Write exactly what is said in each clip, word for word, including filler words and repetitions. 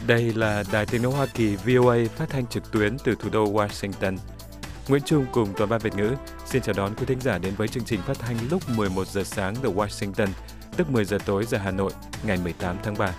Đây là Đài Tiếng nói Hoa Kỳ vê o a phát thanh trực tuyến từ thủ đô Washington. Nguyễn Trung cùng toàn ban Việt ngữ xin chào đón quý thính giả đến với chương trình phát thanh lúc mười một giờ sáng giờ Washington, tức mười giờ tối giờ Hà Nội, ngày mười tám tháng ba.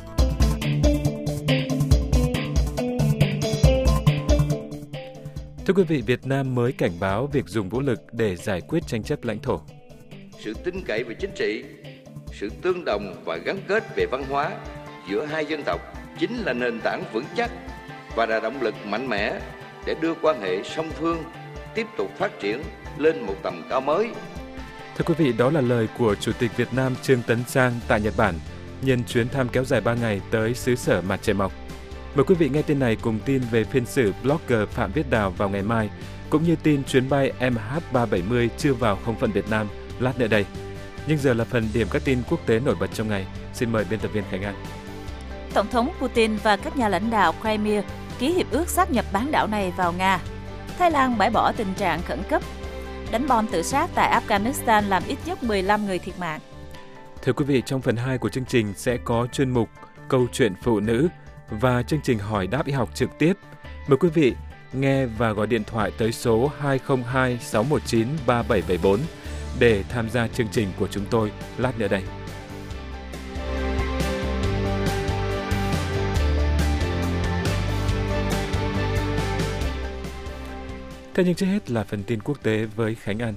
Thưa quý vị, Việt Nam mới cảnh báo việc dùng vũ lực để giải quyết tranh chấp lãnh thổ. Sự tin cậy về chính trị, sự tương đồng và gắn kết về văn hóa giữa hai dân tộc chính là nền tảng vững chắc và là động lực mạnh mẽ để đưa quan hệ song phương tiếp tục phát triển lên một tầm cao mới. Thưa quý vị, đó là lời của Chủ tịch Việt Nam Trương Tấn Sang tại Nhật Bản nhân chuyến thăm kéo dài ba ngày tới xứ sở mặt trời mọc. Mời quý vị nghe tin này cùng tin về phiên xử blogger Phạm Viết Đào vào ngày mai, cũng như tin chuyến bay M H ba bảy mươi chưa vào không phận Việt Nam lát nữa đây. Nhưng giờ là phần điểm các tin quốc tế nổi bật trong ngày. Xin mời biên tập viên Khánh An. Tổng thống Putin và các nhà lãnh đạo Crimea ký hiệp ước sáp nhập bán đảo này vào Nga. Thái Lan bãi bỏ tình trạng khẩn cấp. Đánh bom tự sát tại Afghanistan làm ít nhất mười lăm người thiệt mạng. Thưa quý vị, trong phần hai của chương trình sẽ có chuyên mục Câu chuyện phụ nữ và chương trình hỏi đáp y học trực tiếp. Mời quý vị nghe và gọi điện thoại tới số hai không hai sáu một chín ba bảy bảy bốn để tham gia chương trình của chúng tôi lát nữa đây. Thế nhưng trước hết là phần tin quốc tế với Khánh An.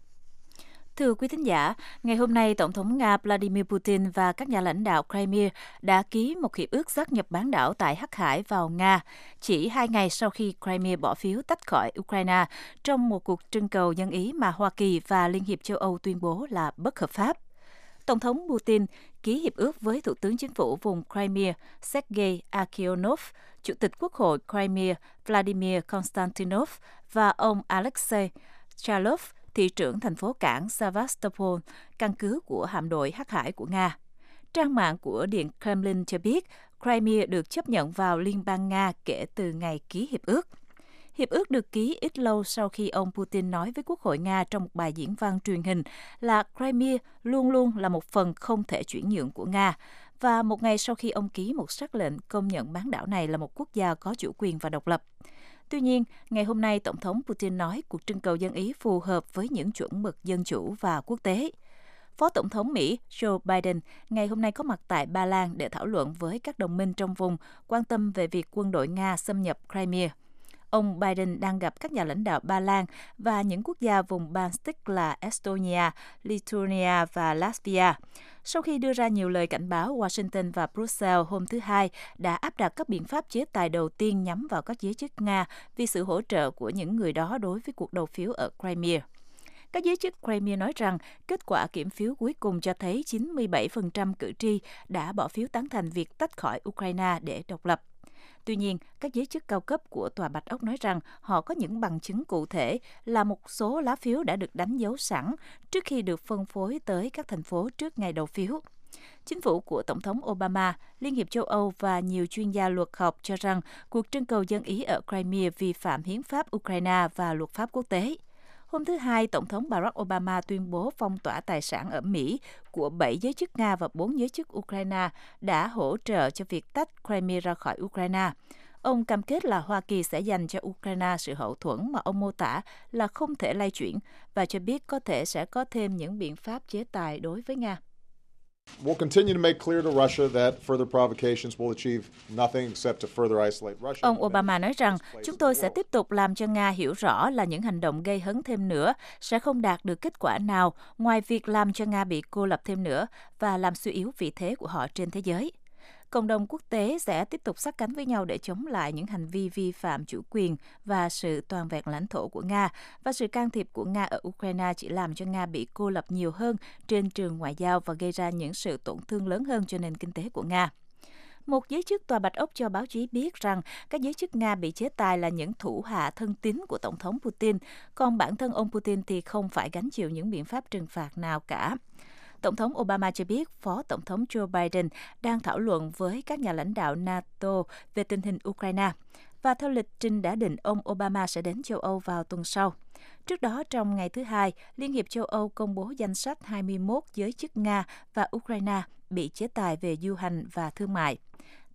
Thưa quý thính giả, ngày hôm nay, Tổng thống Nga Vladimir Putin và các nhà lãnh đạo Crimea đã ký một hiệp ước sáp nhập bán đảo tại Hắc Hải vào Nga, chỉ hai ngày sau khi Crimea bỏ phiếu tách khỏi Ukraine trong một cuộc trưng cầu dân Ý mà Hoa Kỳ và Liên hiệp châu Âu tuyên bố là bất hợp pháp. Tổng thống Putin ký hiệp ước với Thủ tướng Chính phủ vùng Crimea Sergei Aksyonov, Chủ tịch Quốc hội Crimea Vladimir Konstantinov và ông Alexei Chalov, thị trưởng thành phố cảng Sevastopol, căn cứ của hạm đội Hắc Hải của Nga. Trang mạng của Điện Kremlin cho biết Crimea được chấp nhận vào Liên bang Nga kể từ ngày ký hiệp ước. Hiệp ước được ký ít lâu sau khi ông Putin nói với Quốc hội Nga trong một bài diễn văn truyền hình là Crimea luôn luôn là một phần không thể chuyển nhượng của Nga, và một ngày sau khi ông ký một sắc lệnh công nhận bán đảo này là một quốc gia có chủ quyền và độc lập. Tuy nhiên, ngày hôm nay, Tổng thống Putin nói cuộc trưng cầu dân Ý phù hợp với những chuẩn mực dân chủ và quốc tế. Phó Tổng thống Mỹ Joe Biden ngày hôm nay có mặt tại Ba Lan để thảo luận với các đồng minh trong vùng quan tâm về việc quân đội Nga xâm nhập Crimea. Ông Biden đang gặp các nhà lãnh đạo Ba Lan và những quốc gia vùng Baltic là Estonia, Lithuania và Latvia. Sau khi đưa ra nhiều lời cảnh báo, Washington và Brussels hôm thứ Hai đã áp đặt các biện pháp chế tài đầu tiên nhắm vào các giới chức Nga vì sự hỗ trợ của những người đó đối với cuộc đầu phiếu ở Crimea. Các giới chức Crimea nói rằng kết quả kiểm phiếu cuối cùng cho thấy chín mươi bảy phần trăm cử tri đã bỏ phiếu tán thành việc tách khỏi Ukraine để độc lập. Tuy nhiên, các giới chức cao cấp của Tòa Bạch Ốc nói rằng họ có những bằng chứng cụ thể là một số lá phiếu đã được đánh dấu sẵn trước khi được phân phối tới các thành phố trước ngày đầu phiếu. Chính phủ của Tổng thống Obama, Liên hiệp châu Âu và nhiều chuyên gia luật học cho rằng cuộc trưng cầu dân Ý ở Crimea vi phạm hiến pháp Ukraine và luật pháp quốc tế. Hôm thứ Hai, Tổng thống Barack Obama tuyên bố phong tỏa tài sản ở Mỹ của bảy giới chức Nga và bốn giới chức Ukraine đã hỗ trợ cho việc tách Crimea ra khỏi Ukraine. Ông cam kết là Hoa Kỳ sẽ dành cho Ukraine sự hậu thuẫn mà ông mô tả là không thể lay chuyển và cho biết có thể sẽ có thêm những biện pháp chế tài đối với Nga. We'll continue to make clear to Russia that further provocations will achieve nothing except to further isolate Russia. Ông Obama nói rằng, chúng tôi sẽ tiếp tục làm cho Nga hiểu rõ là những hành động gây hấn thêm nữa sẽ không đạt được kết quả nào ngoài việc làm cho Nga bị cô lập thêm nữa và làm suy yếu vị thế của họ trên thế giới. Cộng đồng quốc tế sẽ tiếp tục sát cánh với nhau để chống lại những hành vi vi phạm chủ quyền và sự toàn vẹn lãnh thổ của Nga, và sự can thiệp của Nga ở Ukraine chỉ làm cho Nga bị cô lập nhiều hơn trên trường ngoại giao và gây ra những sự tổn thương lớn hơn cho nền kinh tế của Nga. Một giới chức Tòa Bạch Ốc cho báo chí biết rằng các giới chức Nga bị chế tài là những thủ hạ thân tín của Tổng thống Putin, còn bản thân ông Putin thì không phải gánh chịu những biện pháp trừng phạt nào cả. Tổng thống Obama cho biết Phó Tổng thống Joe Biden đang thảo luận với các nhà lãnh đạo NATO về tình hình Ukraine. Và theo lịch trình đã định, ông Obama sẽ đến châu Âu vào tuần sau. Trước đó, trong ngày thứ Hai, Liên hiệp châu Âu công bố danh sách hai mươi mốt giới chức Nga và Ukraine bị chế tài về du hành và thương mại.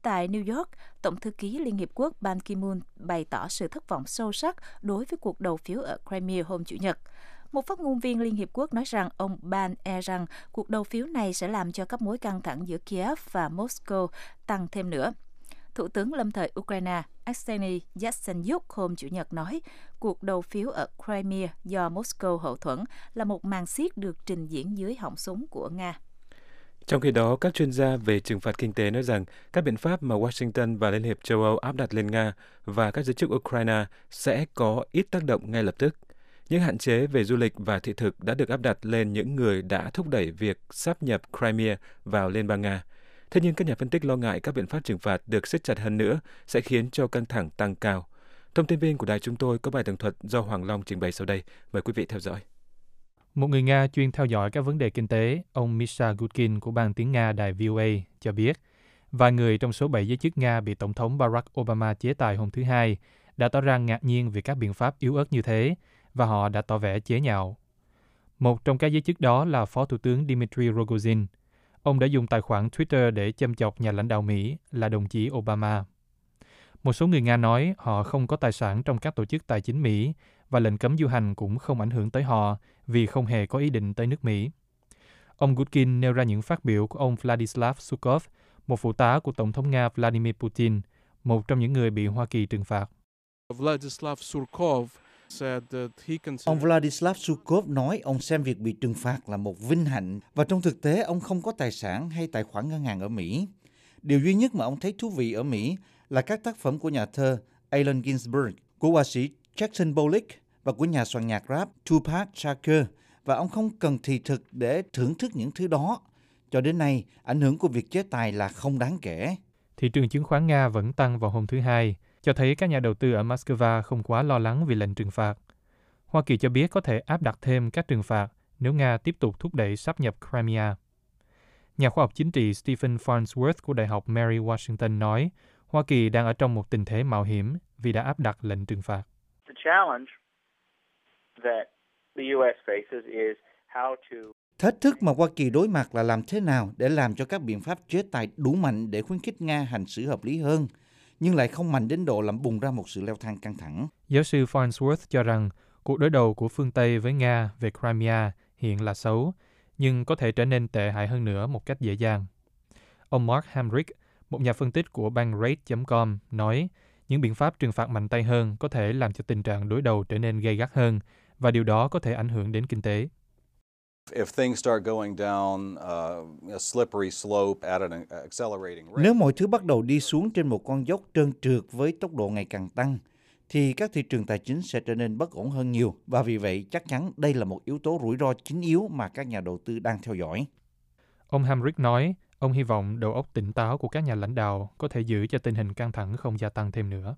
Tại New York, Tổng thư ký Liên Hiệp Quốc Ban Ki-moon bày tỏ sự thất vọng sâu sắc đối với cuộc đầu phiếu ở Crimea hôm Chủ nhật. Một phát ngôn viên Liên Hiệp Quốc nói rằng ông Ban e rằng cuộc đầu phiếu này sẽ làm cho các mối căng thẳng giữa Kiev và Moscow tăng thêm nữa. Thủ tướng lâm thời Ukraine Arseniy Yatsenyuk hôm Chủ nhật nói cuộc đầu phiếu ở Crimea do Moscow hậu thuẫn là một màn xiết được trình diễn dưới họng súng của Nga. Trong khi đó, các chuyên gia về trừng phạt kinh tế nói rằng các biện pháp mà Washington và Liên hiệp châu Âu áp đặt lên Nga và các giới chức Ukraine sẽ có ít tác động ngay lập tức. Những hạn chế về du lịch và thị thực đã được áp đặt lên những người đã thúc đẩy việc sáp nhập Crimea vào Liên bang Nga. Thế nhưng các nhà phân tích lo ngại các biện pháp trừng phạt được siết chặt hơn nữa sẽ khiến cho căng thẳng tăng cao. Thông tin viên của đài chúng tôi có bài tường thuật do Hoàng Long trình bày sau đây. Mời quý vị theo dõi. Một người Nga chuyên theo dõi các vấn đề kinh tế, ông Misha Gutkin của Ban tiếng Nga đài vê o a cho biết, vài người trong số bảy giới chức Nga bị Tổng thống Barack Obama chế tài hôm thứ Hai đã tỏ ra ngạc nhiên vì các biện pháp yếu ớt như thế, và họ đã tỏ vẻ chế nhạo. Một trong các giới chức đó là Phó Thủ tướng Dmitry Rogozin. Ông đã dùng tài khoản Twitter để châm chọc nhà lãnh đạo Mỹ là đồng chí Obama. Một số người Nga nói họ không có tài sản trong các tổ chức tài chính Mỹ và lệnh cấm du hành cũng không ảnh hưởng tới họ vì không hề có ý định tới nước Mỹ. Ông Gutkin nêu ra những phát biểu của ông Vladislav Sukov, một phụ tá của Tổng thống Nga Vladimir Putin, một trong những người bị Hoa Kỳ trừng phạt. Vladislav Surkov Ông Vladislav Surkov nói ông xem việc bị trừng phạt là một vinh hạnh và trong thực tế ông không có tài sản hay tài khoản ngân hàng ở Mỹ. Điều duy nhất mà ông thấy thú vị ở Mỹ là các tác phẩm của nhà thơ Allen Ginsberg, của họa sĩ Jackson Pollock và của nhà soạn nhạc rap Tupac Shakur, và ông không cần thị thực để thưởng thức những thứ đó. Cho đến nay, ảnh hưởng của việc chế tài là không đáng kể. Thị trường chứng khoán Nga vẫn tăng vào hôm thứ Hai, cho thấy các nhà đầu tư ở Moscow không quá lo lắng vì lệnh trừng phạt. Hoa Kỳ cho biết có thể áp đặt thêm các trừng phạt nếu Nga tiếp tục thúc đẩy sáp nhập Crimea. Nhà khoa học chính trị Stephen Farnsworth của Đại học Mary Washington nói Hoa Kỳ đang ở trong một tình thế mạo hiểm vì đã áp đặt lệnh trừng phạt. Thách thức mà Hoa Kỳ đối mặt là làm thế nào để làm cho các biện pháp chế tài đủ mạnh để khuyến khích Nga hành xử hợp lý hơn, nhưng lại không mạnh đến độ làm bùng ra một sự leo thang căng thẳng. Giáo sư Farnsworth cho rằng cuộc đối đầu của phương Tây với Nga về Crimea hiện là xấu, nhưng có thể trở nên tệ hại hơn nữa một cách dễ dàng. Ông Mark Hamrick, một nhà phân tích của bang rate chấm com, nói những biện pháp trừng phạt mạnh tay hơn có thể làm cho tình trạng đối đầu trở nên gay gắt hơn, và điều đó có thể ảnh hưởng đến kinh tế. Nếu mọi thứ bắt đầu đi xuống trên một con dốc trơn trượt với tốc độ ngày càng tăng, thì các thị trường tài chính sẽ trở nên bất ổn hơn nhiều, và vì vậy chắc chắn đây là một yếu tố rủi ro chính yếu mà các nhà đầu tư đang theo dõi. Ông Hamrick nói ông hy vọng đầu óc tỉnh táo của các nhà lãnh đạo có thể giữ cho tình hình căng thẳng không gia tăng thêm nữa.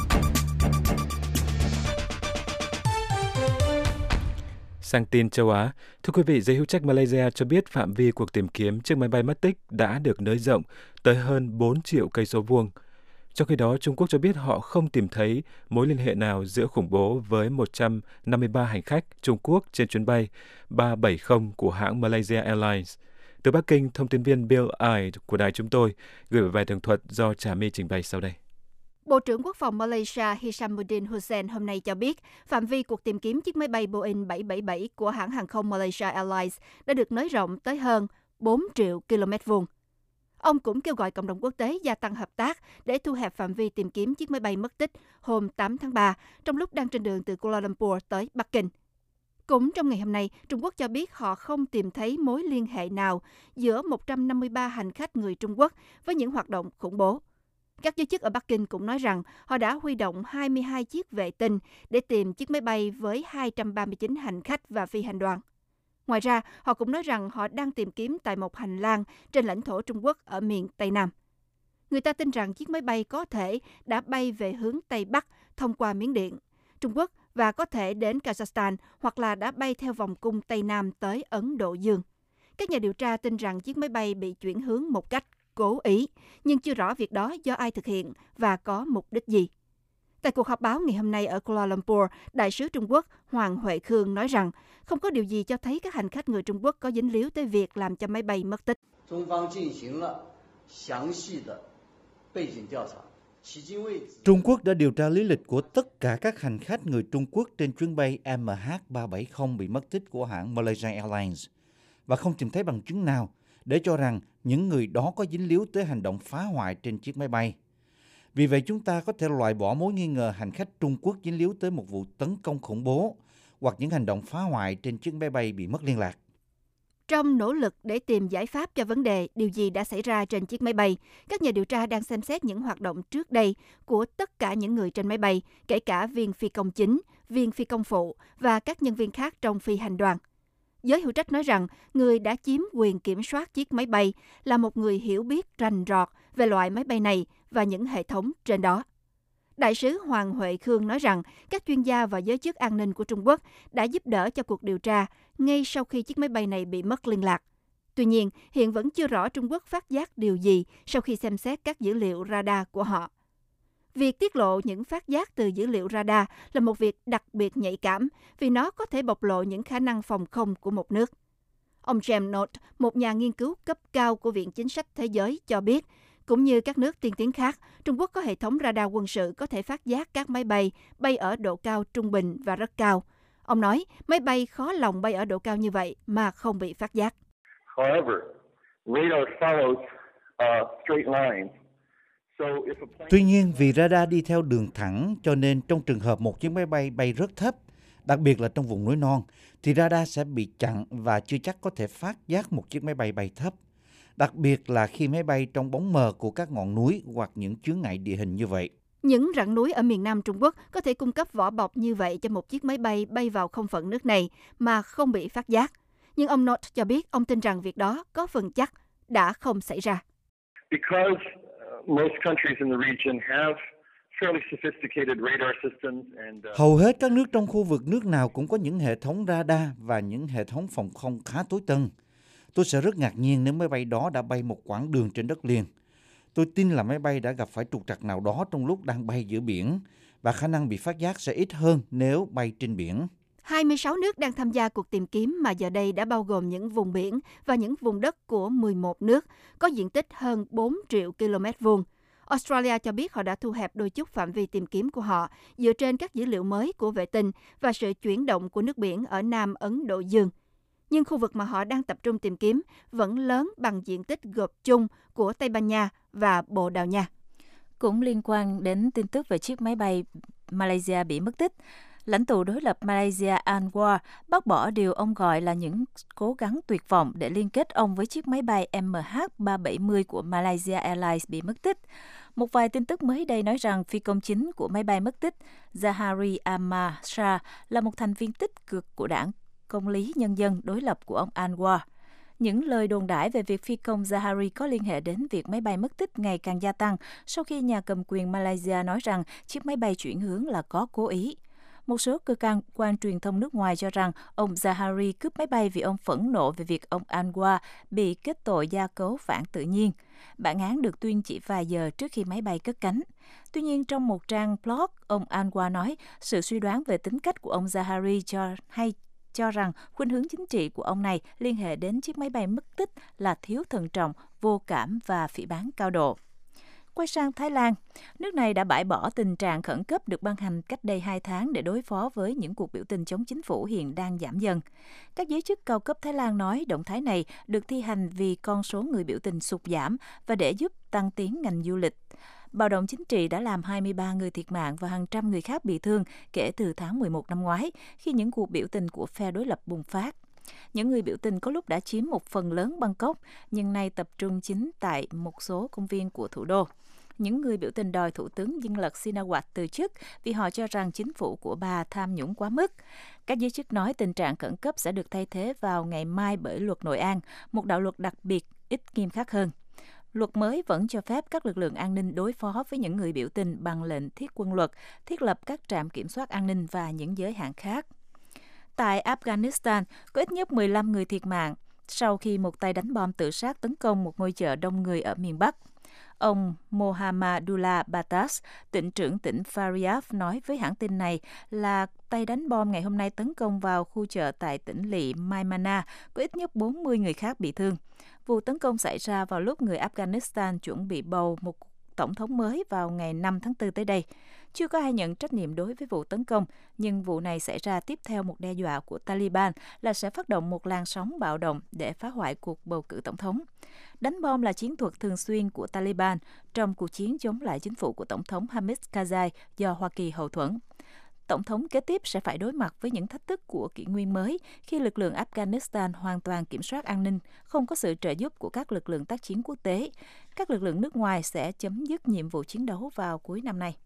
Sang tin châu Á, thưa quý vị, giới hữu trách Malaysia cho biết phạm vi cuộc tìm kiếm chiếc máy bay mất tích đã được nới rộng tới hơn bốn triệu cây số vuông. Trong khi đó, Trung Quốc cho biết họ không tìm thấy mối liên hệ nào giữa khủng bố với một trăm năm mươi ba hành khách Trung Quốc trên chuyến bay ba bảy không của hãng Malaysia Airlines. Từ Bắc Kinh, thông tin viên Bill Ai của đài chúng tôi gửi bài tường thuật do Trà My trình bày sau đây. Bộ trưởng Quốc phòng Malaysia Hishamuddin Hussein hôm nay cho biết phạm vi cuộc tìm kiếm chiếc máy bay Boeing bảy bảy bảy của hãng hàng không Malaysia Airlines đã được nới rộng tới hơn bốn triệu ki lô mét vuông. Ông cũng kêu gọi cộng đồng quốc tế gia tăng hợp tác để thu hẹp phạm vi tìm kiếm chiếc máy bay mất tích hôm tám tháng ba, trong lúc đang trên đường từ Kuala Lumpur tới Bắc Kinh. Cũng trong ngày hôm nay, Trung Quốc cho biết họ không tìm thấy mối liên hệ nào giữa một trăm năm mươi ba hành khách người Trung Quốc với những hoạt động khủng bố. Các giới chức ở Bắc Kinh cũng nói rằng họ đã huy động hai mươi hai chiếc vệ tinh để tìm chiếc máy bay với hai trăm ba mươi chín hành khách và phi hành đoàn. Ngoài ra, họ cũng nói rằng họ đang tìm kiếm tại một hành lang trên lãnh thổ Trung Quốc ở miền Tây Nam. Người ta tin rằng chiếc máy bay có thể đã bay về hướng Tây Bắc thông qua Miến Điện, Trung Quốc và có thể đến Kazakhstan hoặc là đã bay theo vòng cung Tây Nam tới Ấn Độ Dương. Các nhà điều tra tin rằng chiếc máy bay bị chuyển hướng một cách cố ý, nhưng chưa rõ việc đó do ai thực hiện và có mục đích gì. Tại cuộc họp báo ngày hôm nay ở Kuala Lumpur, Đại sứ Trung Quốc Hoàng Huệ Khương nói rằng không có điều gì cho thấy các hành khách người Trung Quốc có dính líu tới việc làm cho máy bay mất tích. Trung Quốc đã điều tra lý lịch của tất cả các hành khách người Trung Quốc trên chuyến bay M H ba bảy không bị mất tích của hãng Malaysia Airlines và không tìm thấy bằng chứng nào để cho rằng những người đó có dính líu tới hành động phá hoại trên chiếc máy bay. Vì vậy chúng ta có thể loại bỏ mối nghi ngờ hành khách Trung Quốc dính líu tới một vụ tấn công khủng bố hoặc những hành động phá hoại trên chiếc máy bay bị mất liên lạc. Trong nỗ lực để tìm giải pháp cho vấn đề điều gì đã xảy ra trên chiếc máy bay, các nhà điều tra đang xem xét những hoạt động trước đây của tất cả những người trên máy bay, kể cả viên phi công chính, viên phi công phụ và các nhân viên khác trong phi hành đoàn. Giới hữu trách nói rằng người đã chiếm quyền kiểm soát chiếc máy bay là một người hiểu biết rành rọt về loại máy bay này và những hệ thống trên đó. Đại sứ Hoàng Huệ Khương nói rằng các chuyên gia và giới chức an ninh của Trung Quốc đã giúp đỡ cho cuộc điều tra ngay sau khi chiếc máy bay này bị mất liên lạc. Tuy nhiên, hiện vẫn chưa rõ Trung Quốc phát giác điều gì sau khi xem xét các dữ liệu radar của họ. Việc tiết lộ những phát giác từ dữ liệu radar là một việc đặc biệt nhạy cảm vì nó có thể bộc lộ những khả năng phòng không của một nước. Ông James Knott, một nhà nghiên cứu cấp cao của Viện Chính sách Thế giới, cho biết, cũng như các nước tiên tiến khác, Trung Quốc có hệ thống radar quân sự có thể phát giác các máy bay bay ở độ cao trung bình và rất cao. Ông nói, máy bay khó lòng bay ở độ cao như vậy mà không bị phát giác. However, radar follows a straight line. Tuy nhiên, vì radar đi theo đường thẳng, cho nên trong trường hợp một chiếc máy bay bay rất thấp, đặc biệt là trong vùng núi non, thì radar sẽ bị chặn và chưa chắc có thể phát giác một chiếc máy bay bay thấp. Đặc biệt là khi máy bay trong bóng mờ của các ngọn núi hoặc những chướng ngại địa hình như vậy. Những rặng núi ở miền Nam Trung Quốc có thể cung cấp vỏ bọc như vậy cho một chiếc máy bay bay vào không phận nước này mà không bị phát giác. Nhưng ông Knott cho biết ông tin rằng việc đó có phần chắc đã không xảy ra. Because most countries in the region have fairly sophisticated radar systems and uh... Hầu hết các nước trong khu vực nước nào cũng có những hệ thống radar và những hệ thống phòng không khá tối tân. Tôi sẽ rất ngạc nhiên nếu máy bay đó đã bay một quãng đường trên đất liền. Tôi tin là máy bay đã gặp phải trục trặc nào đó trong lúc đang bay giữa biển và khả năng bị phát giác sẽ ít hơn nếu bay trên biển. hai mươi sáu nước đang tham gia cuộc tìm kiếm mà giờ đây đã bao gồm những vùng biển và những vùng đất của mười một nước có diện tích hơn bốn triệu ki lô mét vuông. Australia cho biết họ đã thu hẹp đôi chút phạm vi tìm kiếm của họ dựa trên các dữ liệu mới của vệ tinh và sự chuyển động của nước biển ở Nam Ấn Độ Dương. Nhưng khu vực mà họ đang tập trung tìm kiếm vẫn lớn bằng diện tích gộp chung của Tây Ban Nha và Bồ Đào Nha. Cũng liên quan đến tin tức về chiếc máy bay Malaysia bị mất tích, lãnh tụ đối lập Malaysia Anwar bác bỏ điều ông gọi là những cố gắng tuyệt vọng để liên kết ông với chiếc máy bay M H ba bảy không của Malaysia Airlines bị mất tích. Một vài tin tức mới đây nói rằng phi công chính của máy bay mất tích, Zahari Ahmad Shah, là một thành viên tích cực của đảng Công lý Nhân dân đối lập của ông Anwar. Những lời đồn đãi về việc phi công Zahari có liên hệ đến việc máy bay mất tích ngày càng gia tăng sau khi nhà cầm quyền Malaysia nói rằng chiếc máy bay chuyển hướng là có cố ý. Một số cơ quan quan truyền thông nước ngoài cho rằng ông Zahari cướp máy bay vì ông phẫn nộ về việc ông Anwar bị kết tội gia cấu phản tự nhiên. Bản án được tuyên chỉ vài giờ trước khi máy bay cất cánh. Tuy nhiên, trong một trang blog, ông Anwar nói sự suy đoán về tính cách của ông Zahari cho hay cho rằng khuynh hướng chính trị của ông này liên hệ đến chiếc máy bay mất tích là thiếu thận trọng, vô cảm và phỉ báng cao độ. Quay sang Thái Lan, nước này đã bãi bỏ tình trạng khẩn cấp được ban hành cách đây hai tháng để đối phó với những cuộc biểu tình chống chính phủ hiện đang giảm dần. Các giới chức cao cấp Thái Lan nói động thái này được thi hành vì con số người biểu tình sụt giảm và để giúp tăng tiến ngành du lịch. Bạo động chính trị đã làm hai mươi ba người thiệt mạng và hàng trăm người khác bị thương kể từ tháng mười một năm ngoái, khi những cuộc biểu tình của phe đối lập bùng phát. Những người biểu tình có lúc đã chiếm một phần lớn Bangkok, nhưng nay tập trung chính tại một số công viên của thủ đô. Những người biểu tình đòi Thủ tướng Yingluck Shinawatra từ chức vì họ cho rằng chính phủ của bà tham nhũng quá mức. Các giới chức nói tình trạng khẩn cấp sẽ được thay thế vào ngày mai bởi luật Nội an, một đạo luật đặc biệt ít nghiêm khắc hơn. Luật mới vẫn cho phép các lực lượng an ninh đối phó với những người biểu tình bằng lệnh thiết quân luật, thiết lập các trạm kiểm soát an ninh và những giới hạn khác. Tại Afghanistan, có ít nhất mười lăm người thiệt mạng sau khi một tay đánh bom tự sát tấn công một ngôi chợ đông người ở miền Bắc. Ông Mohammadullah Batas, tỉnh trưởng tỉnh Faryab, nói với hãng tin này là tay đánh bom ngày hôm nay tấn công vào khu chợ tại tỉnh lỵ Maimana, có ít nhất bốn mươi người khác bị thương. Vụ tấn công xảy ra vào lúc người Afghanistan chuẩn bị bầu một tổng thống mới vào ngày năm tháng tư tới đây. Chưa có ai nhận trách nhiệm đối với vụ tấn công, nhưng vụ này xảy ra tiếp theo một đe dọa của Taliban là sẽ phát động một làn sóng bạo động để phá hoại cuộc bầu cử tổng thống. Đánh bom là chiến thuật thường xuyên của Taliban trong cuộc chiến chống lại chính phủ của Tổng thống Hamid Karzai do Hoa Kỳ hậu thuẫn. Tổng thống kế tiếp sẽ phải đối mặt với những thách thức của kỷ nguyên mới khi lực lượng Afghanistan hoàn toàn kiểm soát an ninh, không có sự trợ giúp của các lực lượng tác chiến quốc tế. Các lực lượng nước ngoài sẽ chấm dứt nhiệm vụ chiến đấu vào cuối năm nay.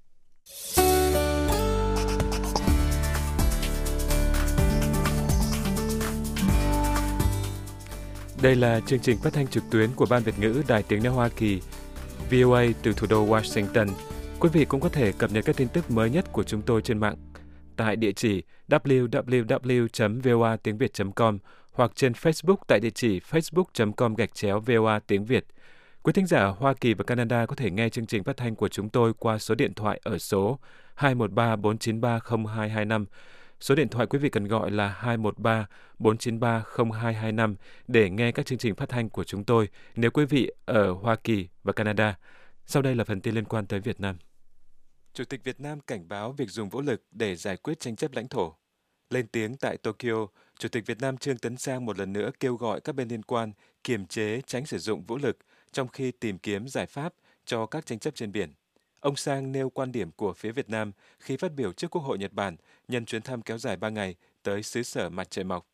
Đây là chương trình phát thanh trực tuyến của Ban Việt ngữ Đài Tiếng nói Hoa Kỳ, vê o a từ thủ đô Washington. Quý vị cũng có thể cập nhật các tin tức mới nhất của chúng tôi trên mạng tại địa chỉ w w w chấm v o a tiếng việt chấm com hoặc trên Facebook tại địa chỉ facebook chấm com gạch chéo voa tiếng Việt. Quý thính giả ở Hoa Kỳ và Canada có thể nghe chương trình phát thanh của chúng tôi qua số điện thoại ở số hai một ba bốn chín ba không hai hai năm. Số điện thoại quý vị cần gọi là hai một ba bốn chín ba không hai hai năm để nghe các chương trình phát thanh của chúng tôi nếu quý vị ở Hoa Kỳ và Canada. Sau đây là phần tin liên quan tới Việt Nam. Chủ tịch Việt Nam cảnh báo việc dùng vũ lực để giải quyết tranh chấp lãnh thổ. Lên tiếng tại Tokyo, Chủ tịch Việt Nam Trương Tấn Sang một lần nữa kêu gọi các bên liên quan kiềm chế tránh sử dụng vũ lực trong khi tìm kiếm giải pháp cho các tranh chấp trên biển. Ông Sang nêu quan điểm của phía Việt Nam khi phát biểu trước Quốc hội Nhật Bản nhân chuyến thăm kéo dài ba ngày tới xứ sở mặt trời mọc.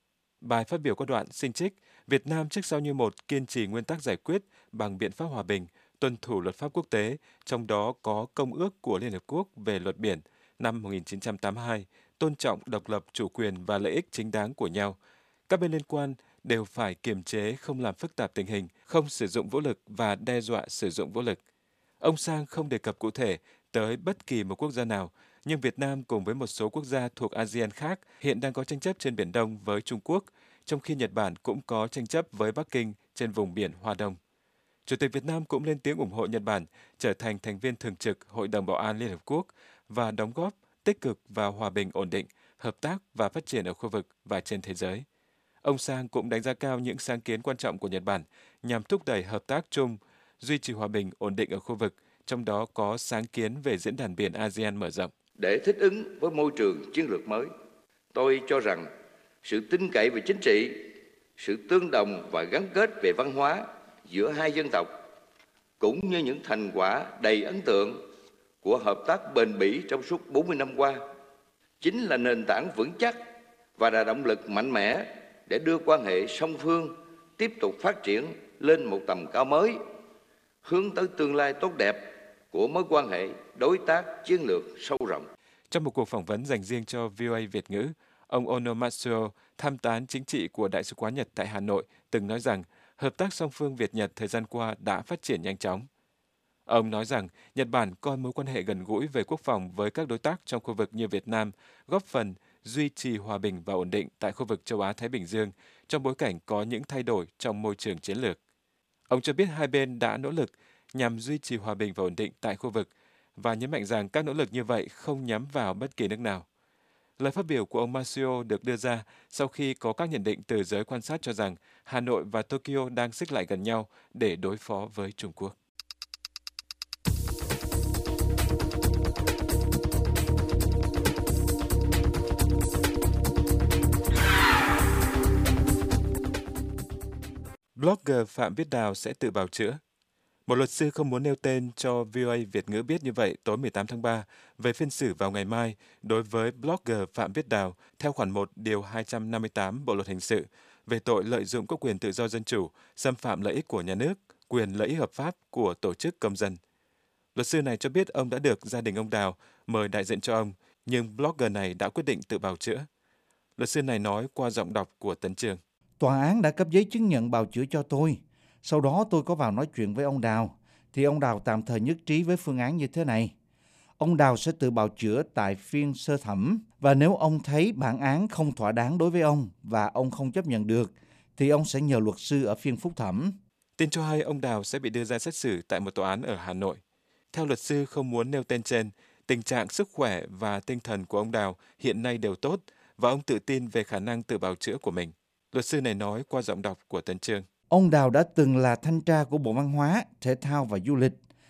Bài phát biểu có đoạn xin trích, Việt Nam trước sau như một kiên trì nguyên tắc giải quyết bằng biện pháp hòa bình, tuân thủ luật pháp quốc tế, trong đó có Công ước của Liên Hợp Quốc về luật biển năm một nghìn chín trăm tám mươi hai, tôn trọng độc lập, chủ quyền và lợi ích chính đáng của nhau. Các bên liên quan đều phải kiềm chế, không làm phức tạp tình hình, không sử dụng vũ lực và đe dọa sử dụng vũ lực. Ông Sang không đề cập cụ thể tới bất kỳ một quốc gia nào, nhưng Việt Nam cùng với một số quốc gia thuộc a sê an khác hiện đang có tranh chấp trên Biển Đông với Trung Quốc, trong khi Nhật Bản cũng có tranh chấp với Bắc Kinh trên vùng biển Hoa Đông. Chủ tịch Việt Nam cũng lên tiếng ủng hộ Nhật Bản trở thành thành viên thường trực Hội đồng Bảo an Liên Hợp Quốc và đóng góp tích cực vào hòa bình ổn định, hợp tác và phát triển ở khu vực và trên thế giới. Ông Sang cũng đánh giá cao những sáng kiến quan trọng của Nhật Bản nhằm thúc đẩy hợp tác chung, duy trì hòa bình ổn định ở khu vực, trong đó có sáng kiến về diễn đàn biển a sê an mở rộng. Để thích ứng với môi trường chiến lược mới, tôi cho rằng sự tin cậy về chính trị, sự tương đồng và gắn kết về văn hóa giữa hai dân tộc, cũng như những thành quả đầy ấn tượng của hợp tác bền bỉ trong suốt bốn mươi năm qua, chính là nền tảng vững chắc và là động lực mạnh mẽ để đưa quan hệ song phương tiếp tục phát triển lên một tầm cao mới, hướng tới tương lai tốt đẹp của mối quan hệ đối tác chiến lược sâu rộng. Trong một cuộc phỏng vấn dành riêng cho vê o a Việt ngữ, ông Ono Matsuo, tham tán chính trị của Đại sứ quán Nhật tại Hà Nội, từng nói rằng hợp tác song phương Việt-Nhật thời gian qua đã phát triển nhanh chóng. Ông nói rằng Nhật Bản coi mối quan hệ gần gũi về quốc phòng với các đối tác trong khu vực như Việt Nam, góp phần duy trì hòa bình và ổn định tại khu vực châu Á-Thái Bình Dương trong bối cảnh có những thay đổi trong môi trường chiến lược. Ông cho biết hai bên đã nỗ lực nhằm duy trì hòa bình và ổn định tại khu vực và nhấn mạnh rằng các nỗ lực như vậy không nhắm vào bất kỳ nước nào. Lời phát biểu của ông Matsuo được đưa ra sau khi có các nhận định từ giới quan sát cho rằng Hà Nội và Tokyo đang xích lại gần nhau để đối phó với Trung Quốc. Blogger Phạm Viết Đào sẽ tự bào chữa. Một luật sư không muốn nêu tên cho vê o a Việt ngữ biết như vậy tối mười tám tháng ba về phiên xử vào ngày mai đối với blogger Phạm Viết Đào theo khoản một điều hai trăm năm mươi tám Bộ luật hình sự về tội lợi dụng các quyền tự do dân chủ, xâm phạm lợi ích của nhà nước, quyền lợi ích hợp pháp của tổ chức công dân. Luật sư này cho biết ông đã được gia đình ông Đào mời đại diện cho ông, nhưng blogger này đã quyết định tự bào chữa. Luật sư này nói qua giọng đọc của Tấn Trường. Tòa án đã cấp giấy chứng nhận bào chữa cho tôi. Sau đó tôi có vào nói chuyện với ông Đào, thì ông Đào tạm thời nhất trí với phương án như thế này. Ông Đào sẽ tự bào chữa tại phiên sơ thẩm, và nếu ông thấy bản án không thỏa đáng đối với ông và ông không chấp nhận được, thì ông sẽ nhờ luật sư ở phiên phúc thẩm. Tin cho hay ông Đào sẽ bị đưa ra xét xử tại một tòa án ở Hà Nội. Theo luật sư không muốn nêu tên trên, tình trạng sức khỏe và tinh thần của ông Đào hiện nay đều tốt và ông tự tin về khả năng tự bào chữa của mình. Luật sư này nói qua giọng đọc của Tấn Trương. Ông Đào đã từng là thanh tra của Bộ Văn hóa, Thể thao và Du lịch,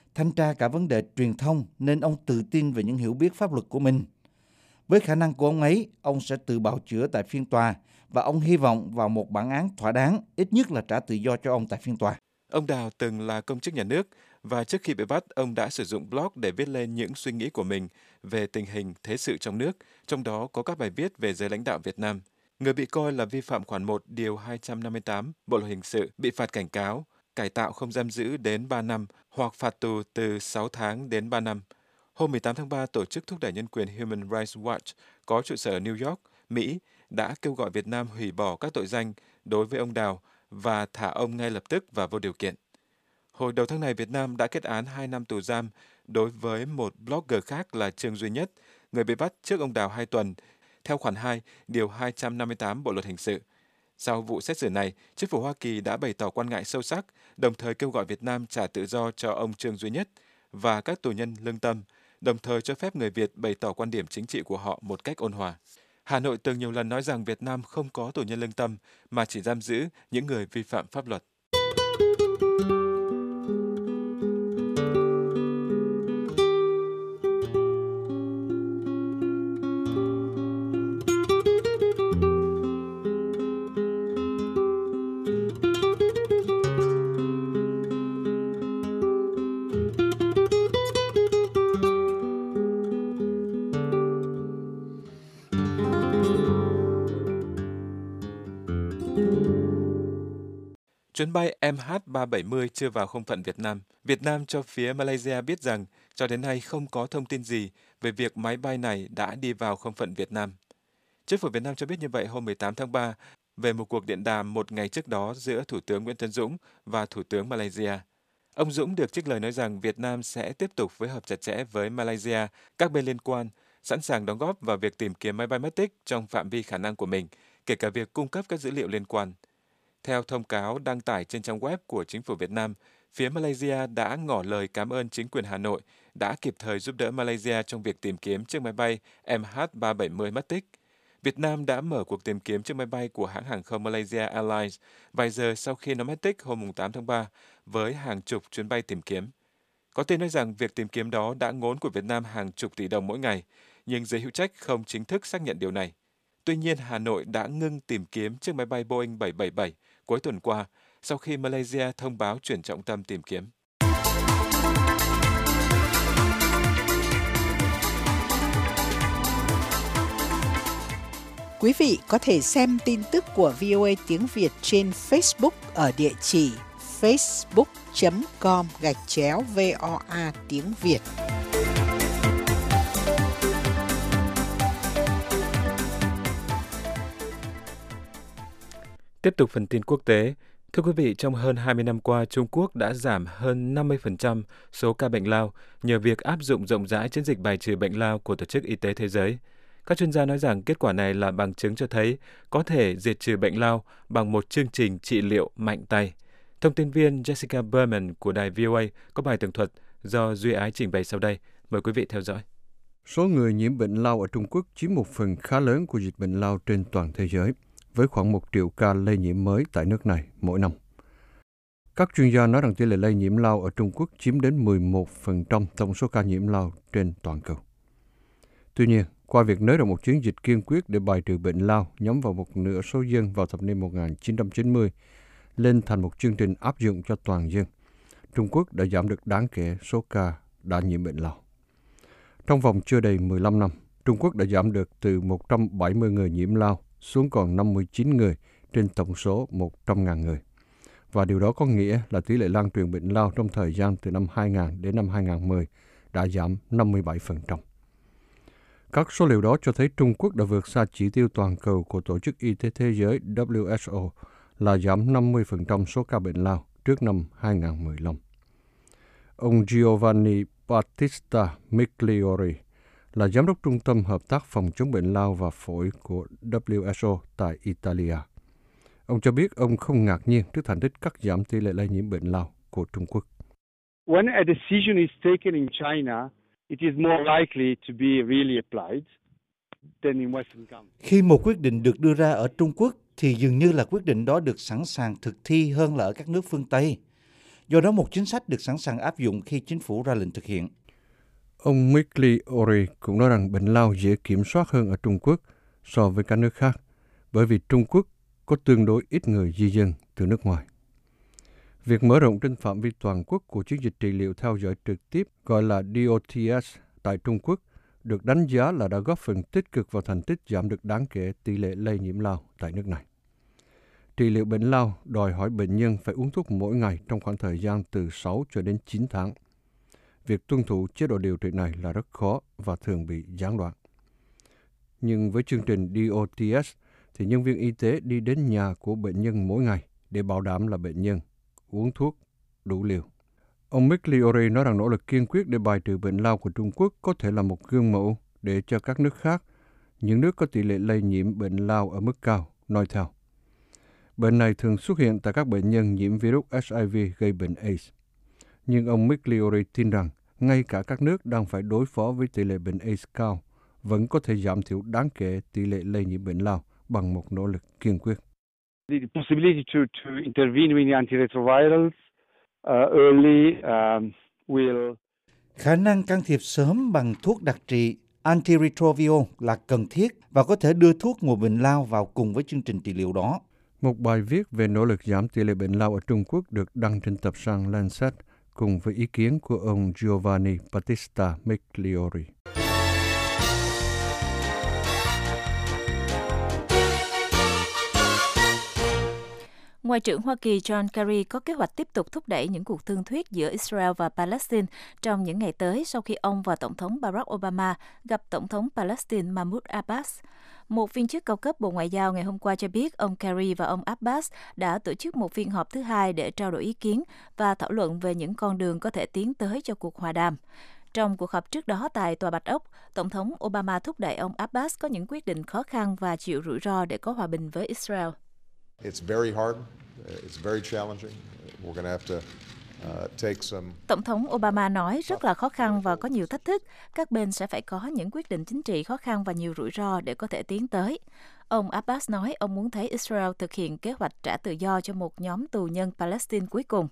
thanh tra cả vấn đề truyền thông nên ông tự tin về những hiểu biết pháp luật của mình. Với khả năng của ông ấy, ông sẽ tự bào chữa tại phiên tòa và ông hy vọng vào một bản án thỏa đáng, ít nhất là trả tự do cho ông tại phiên tòa. Ông Đào từng là công chức nhà nước và trước khi bị bắt, ông đã sử dụng blog để viết lên những suy nghĩ của mình về tình hình thế sự trong nước, trong đó có các bài viết về giới lãnh đạo Việt Nam. Người bị coi là vi phạm khoản một điều hai trăm năm mươi tám Bộ luật hình sự bị phạt cảnh cáo, cải tạo không giam giữ đến ba năm hoặc phạt tù từ sáu tháng đến ba năm. Hôm mười tám tháng ba, Tổ chức Thúc đẩy Nhân quyền Human Rights Watch có trụ sở ở New York, Mỹ, đã kêu gọi Việt Nam hủy bỏ các tội danh đối với ông Đào và thả ông ngay lập tức và vô điều kiện. Hồi đầu tháng này, Việt Nam đã kết án hai năm tù giam đối với một blogger khác là Trương Duy Nhất, người bị bắt trước ông Đào hai tuần, theo khoản hai, điều hai trăm năm mươi tám Bộ luật hình sự. Sau vụ xét xử này, chính phủ Hoa Kỳ đã bày tỏ quan ngại sâu sắc, đồng thời kêu gọi Việt Nam trả tự do cho ông Trương Duy Nhất và các tù nhân lương tâm, đồng thời cho phép người Việt bày tỏ quan điểm chính trị của họ một cách ôn hòa. Hà Nội từng nhiều lần nói rằng Việt Nam không có tù nhân lương tâm mà chỉ giam giữ những người vi phạm pháp luật. Chuyến bay M H ba bảy mươi chưa vào không phận Việt Nam. Việt Nam cho phía Malaysia biết rằng cho đến nay không có thông tin gì về việc máy bay này đã đi vào không phận Việt Nam. Chính phủ Việt Nam cho biết như vậy hôm mười tám tháng ba về một cuộc điện đàm một ngày trước đó giữa Thủ tướng Nguyễn Tấn Dũng và Thủ tướng Malaysia. Ông Dũng được trích lời nói rằng Việt Nam sẽ tiếp tục phối hợp chặt chẽ với Malaysia, các bên liên quan, sẵn sàng đóng góp vào việc tìm kiếm máy bay mất tích trong phạm vi khả năng của mình, kể cả việc cung cấp các dữ liệu liên quan. Theo thông cáo đăng tải trên trang web của chính phủ Việt Nam, phía Malaysia đã ngỏ lời cảm ơn chính quyền Hà Nội đã kịp thời giúp đỡ Malaysia trong việc tìm kiếm chiếc máy bay M H ba bảy mươi mất tích. Việt Nam đã mở cuộc tìm kiếm chiếc máy bay của hãng hàng không Malaysia Airlines vài giờ sau khi nó mất tích hôm tám tháng ba với hàng chục chuyến bay tìm kiếm. Có tin nói rằng việc tìm kiếm đó đã ngốn của Việt Nam hàng chục tỷ đồng mỗi ngày, nhưng giới hữu trách không chính thức xác nhận điều này. Tuy nhiên, Hà Nội đã ngưng tìm kiếm chiếc máy bay Boeing bảy bảy bảy cuối tuần qua sau khi Malaysia thông báo chuyển trọng tâm tìm kiếm. Quý vị có thể xem tin tức của vê o a tiếng Việt trên Facebook ở địa chỉ facebook chấm com gạch chéo voa tiếng Việt. Tiếp tục phần tin quốc tế. Thưa quý vị, trong hơn hai mươi năm qua, Trung Quốc đã giảm hơn năm mươi phần trăm số ca bệnh lao nhờ việc áp dụng rộng rãi chiến dịch bài trừ bệnh lao của Tổ chức Y tế Thế giới. Các chuyên gia nói rằng kết quả này là bằng chứng cho thấy có thể diệt trừ bệnh lao bằng một chương trình trị liệu mạnh tay. Thông tin viên Jessica Berman của đài vê o a có bài tường thuật do Duy Ái trình bày sau đây. Mời quý vị theo dõi. Số người nhiễm bệnh lao ở Trung Quốc chiếm một phần khá lớn của dịch bệnh lao trên toàn thế giới, với khoảng một triệu ca lây nhiễm mới tại nước này mỗi năm. Các chuyên gia nói rằng tỷ lệ lây nhiễm lao ở Trung Quốc chiếm đến mười một phần trăm tổng số ca nhiễm lao trên toàn cầu. Tuy nhiên, qua việc nới rộng một chiến dịch kiên quyết để bài trừ bệnh lao nhắm vào một nửa số dân vào thập niên một nghìn chín trăm chín mươi lên thành một chương trình áp dụng cho toàn dân, Trung Quốc đã giảm được đáng kể số ca đã nhiễm bệnh lao. Trong vòng chưa đầy mười lăm năm, Trung Quốc đã giảm được từ một trăm bảy mươi người nhiễm lao xuống còn năm mươi chín người trên tổng số một trăm nghìn người. Và điều đó có nghĩa là tỷ lệ lan truyền bệnh lao trong thời gian từ năm hai nghìn đến năm hai nghìn không trăm mười đã giảm năm mươi bảy phần trăm. Các số liệu đó cho thấy Trung Quốc đã vượt xa chỉ tiêu toàn cầu của Tổ chức Y tế Thế giới W H O là giảm năm mươi phần trăm số ca bệnh lao trước năm hai nghìn không trăm mười lăm. Ông Giovanni Battista Migliori là giám đốc Trung tâm Hợp tác Phòng chống bệnh lao và phổi của W H O tại Italia. Ông cho biết ông không ngạc nhiên trước thành tích cắt giảm tỷ lệ lây nhiễm bệnh lao của Trung Quốc. When a decision is taken in China, it is more likely to be really applied than in Western countries. Khi một quyết định được đưa ra ở Trung Quốc thì dường như là quyết định đó được sẵn sàng thực thi hơn là ở các nước phương Tây. Do đó, một chính sách được sẵn sàng áp dụng khi chính phủ ra lệnh thực hiện. Ông Migliore cũng nói rằng bệnh lao dễ kiểm soát hơn ở Trung Quốc so với các nước khác, bởi vì Trung Quốc có tương đối ít người di dân từ nước ngoài. Việc mở rộng trên phạm vi toàn quốc của chiến dịch trị liệu theo dõi trực tiếp gọi là đê o tê ét tại Trung Quốc được đánh giá là đã góp phần tích cực vào thành tích giảm được đáng kể tỷ lệ lây nhiễm lao tại nước này. Trị liệu bệnh lao đòi hỏi bệnh nhân phải uống thuốc mỗi ngày trong khoảng thời gian từ sáu cho đến chín tháng. Việc tuân thủ chế độ điều trị này là rất khó và thường bị gián đoạn. Nhưng với chương trình đê o tê ét thì nhân viên y tế đi đến nhà của bệnh nhân mỗi ngày để bảo đảm là bệnh nhân uống thuốc đủ liều. Ông Migliore nói rằng nỗ lực kiên quyết để bài trừ bệnh lao của Trung Quốc có thể là một gương mẫu để cho các nước khác, những nước có tỷ lệ lây nhiễm bệnh lao ở mức cao, noi theo. Bệnh này thường xuất hiện tại các bệnh nhân nhiễm virus hát i vê gây bệnh AIDS. Nhưng ông Migliore tin rằng ngay cả các nước đang phải đối phó với tỷ lệ bệnh AIDS cao vẫn có thể giảm thiểu đáng kể tỷ lệ lây nhiễm bệnh lao bằng một nỗ lực kiên quyết. The possibility to, to intervene with antiretrovirals uh, early um, will... Khả năng can thiệp sớm bằng thuốc đặc trị antiretroviral là cần thiết và có thể đưa thuốc ngừa bệnh lao vào cùng với chương trình trị liệu đó. Một bài viết về nỗ lực giảm tỷ lệ bệnh lao ở Trung Quốc được đăng trên tập san Lancet cùng với ý kiến của ông Giovanni Battista Migliore. Ngoại trưởng Hoa Kỳ John Kerry có kế hoạch tiếp tục thúc đẩy những cuộc thương thuyết giữa Israel và Palestine trong những ngày tới sau khi ông và Tổng thống Barack Obama gặp Tổng thống Palestine Mahmoud Abbas. Một viên chức cao cấp Bộ Ngoại giao ngày hôm qua cho biết ông Kerry và ông Abbas đã tổ chức một phiên họp thứ hai để trao đổi ý kiến và thảo luận về những con đường có thể tiến tới cho cuộc hòa đàm. Trong cuộc họp trước đó tại Tòa Bạch Ốc, Tổng thống Obama thúc đẩy ông Abbas có những quyết định khó khăn và chịu rủi ro để có hòa bình với Israel. It's very hard. It's very challenging. We're going to have to uh, take some... Tổng thống Obama nói rất là khó khăn và có nhiều thách thức. Các bên sẽ phải có những quyết định chính trị khó khăn và nhiều rủi ro để có thể tiến tới. Ông Abbas nói ông muốn thấy Israel thực hiện kế hoạch trả tự do cho một nhóm tù nhân Palestine cuối cùng.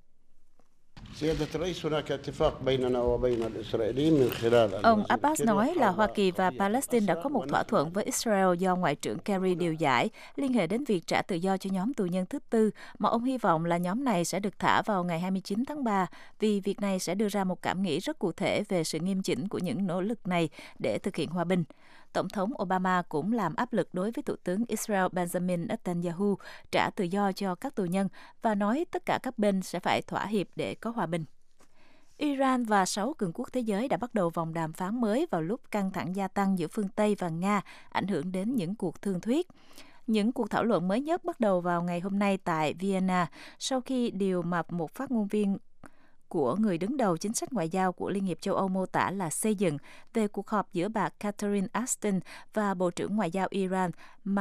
Ông Abbas nói là Hoa Kỳ và Palestine đã có một thỏa thuận với Israel do Ngoại trưởng Kerry điều giải liên hệ đến việc trả tự do cho nhóm tù nhân thứ tư, mà ông hy vọng là nhóm này sẽ được thả vào ngày hai mươi chín tháng ba, vì việc này sẽ đưa ra một cảm nghĩ rất cụ thể về sự nghiêm chỉnh của những nỗ lực này để thực hiện hòa bình. Tổng thống Obama cũng làm áp lực đối với Thủ tướng Israel Benjamin Netanyahu trả tự do cho các tù nhân và nói tất cả các bên sẽ phải thỏa hiệp để có hòa bình. Iran và sáu cường quốc thế giới đã bắt đầu vòng đàm phán mới vào lúc căng thẳng gia tăng giữa phương Tây và Nga, ảnh hưởng đến những cuộc thương thuyết. Những cuộc thảo luận mới nhất bắt đầu vào ngày hôm nay tại Vienna, sau khi điều mà một phát ngôn viên của người đứng đầu chính sách ngoại giao của Liên hiệp châu Âu mô tả là xây dựng về cuộc họp giữa bà Catherine Ashton và Bộ trưởng Ngoại giao Iran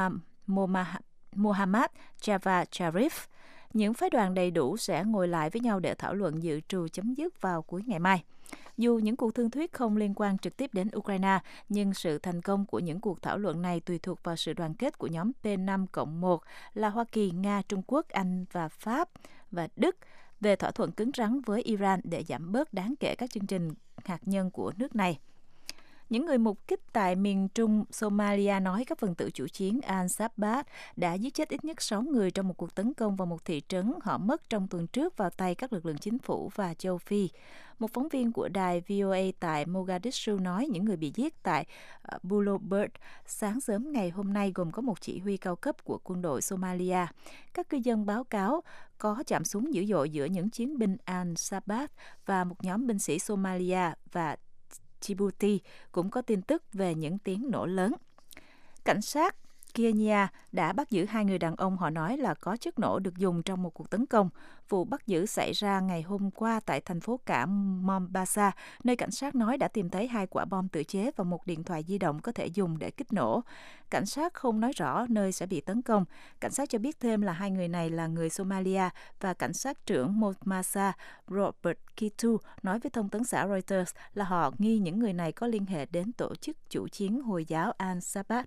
Mohammad Javad Zarif. Những phái đoàn đầy đủ sẽ ngồi lại với nhau để thảo luận dự trù chấm dứt vào cuối ngày mai. Dù những cuộc thương thuyết không liên quan trực tiếp đến Ukraine, nhưng sự thành công của những cuộc thảo luận này tùy thuộc vào sự đoàn kết của nhóm P năm cộng một là Hoa Kỳ, Nga, Trung Quốc, Anh và Pháp và Đức về thỏa thuận cứng rắn với Iran để giảm bớt đáng kể các chương trình hạt nhân của nước này. Những người mục kích tại miền trung Somalia nói các phần tử chủ chiến Al-Shabaab đã giết chết ít nhất sáu người trong một cuộc tấn công vào một thị trấn họ mất trong tuần trước vào tay các lực lượng chính phủ và châu Phi. Một phóng viên của đài vê o a tại Mogadishu nói những người bị giết tại Bulobert sáng sớm ngày hôm nay gồm có một chỉ huy cao cấp của quân đội Somalia. Các cư dân báo cáo có chạm súng dữ dội giữa những chiến binh Al-Shabaab và một nhóm binh sĩ Somalia, và Djibouti cũng có tin tức về những tiếng nổ lớn. Cảnh sát Kenya đã bắt giữ hai người đàn ông họ nói là có chất nổ được dùng trong một cuộc tấn công. Vụ bắt giữ xảy ra ngày hôm qua tại thành phố cảng Mombasa, nơi cảnh sát nói đã tìm thấy hai quả bom tự chế và một điện thoại di động có thể dùng để kích nổ. Cảnh sát không nói rõ nơi sẽ bị tấn công. Cảnh sát cho biết thêm là hai người này là người Somalia, và cảnh sát trưởng Mombasa Robert Kitu nói với thông tấn xã Reuters là họ nghi những người này có liên hệ đến tổ chức chủ chiến Hồi giáo Al-Shabaab.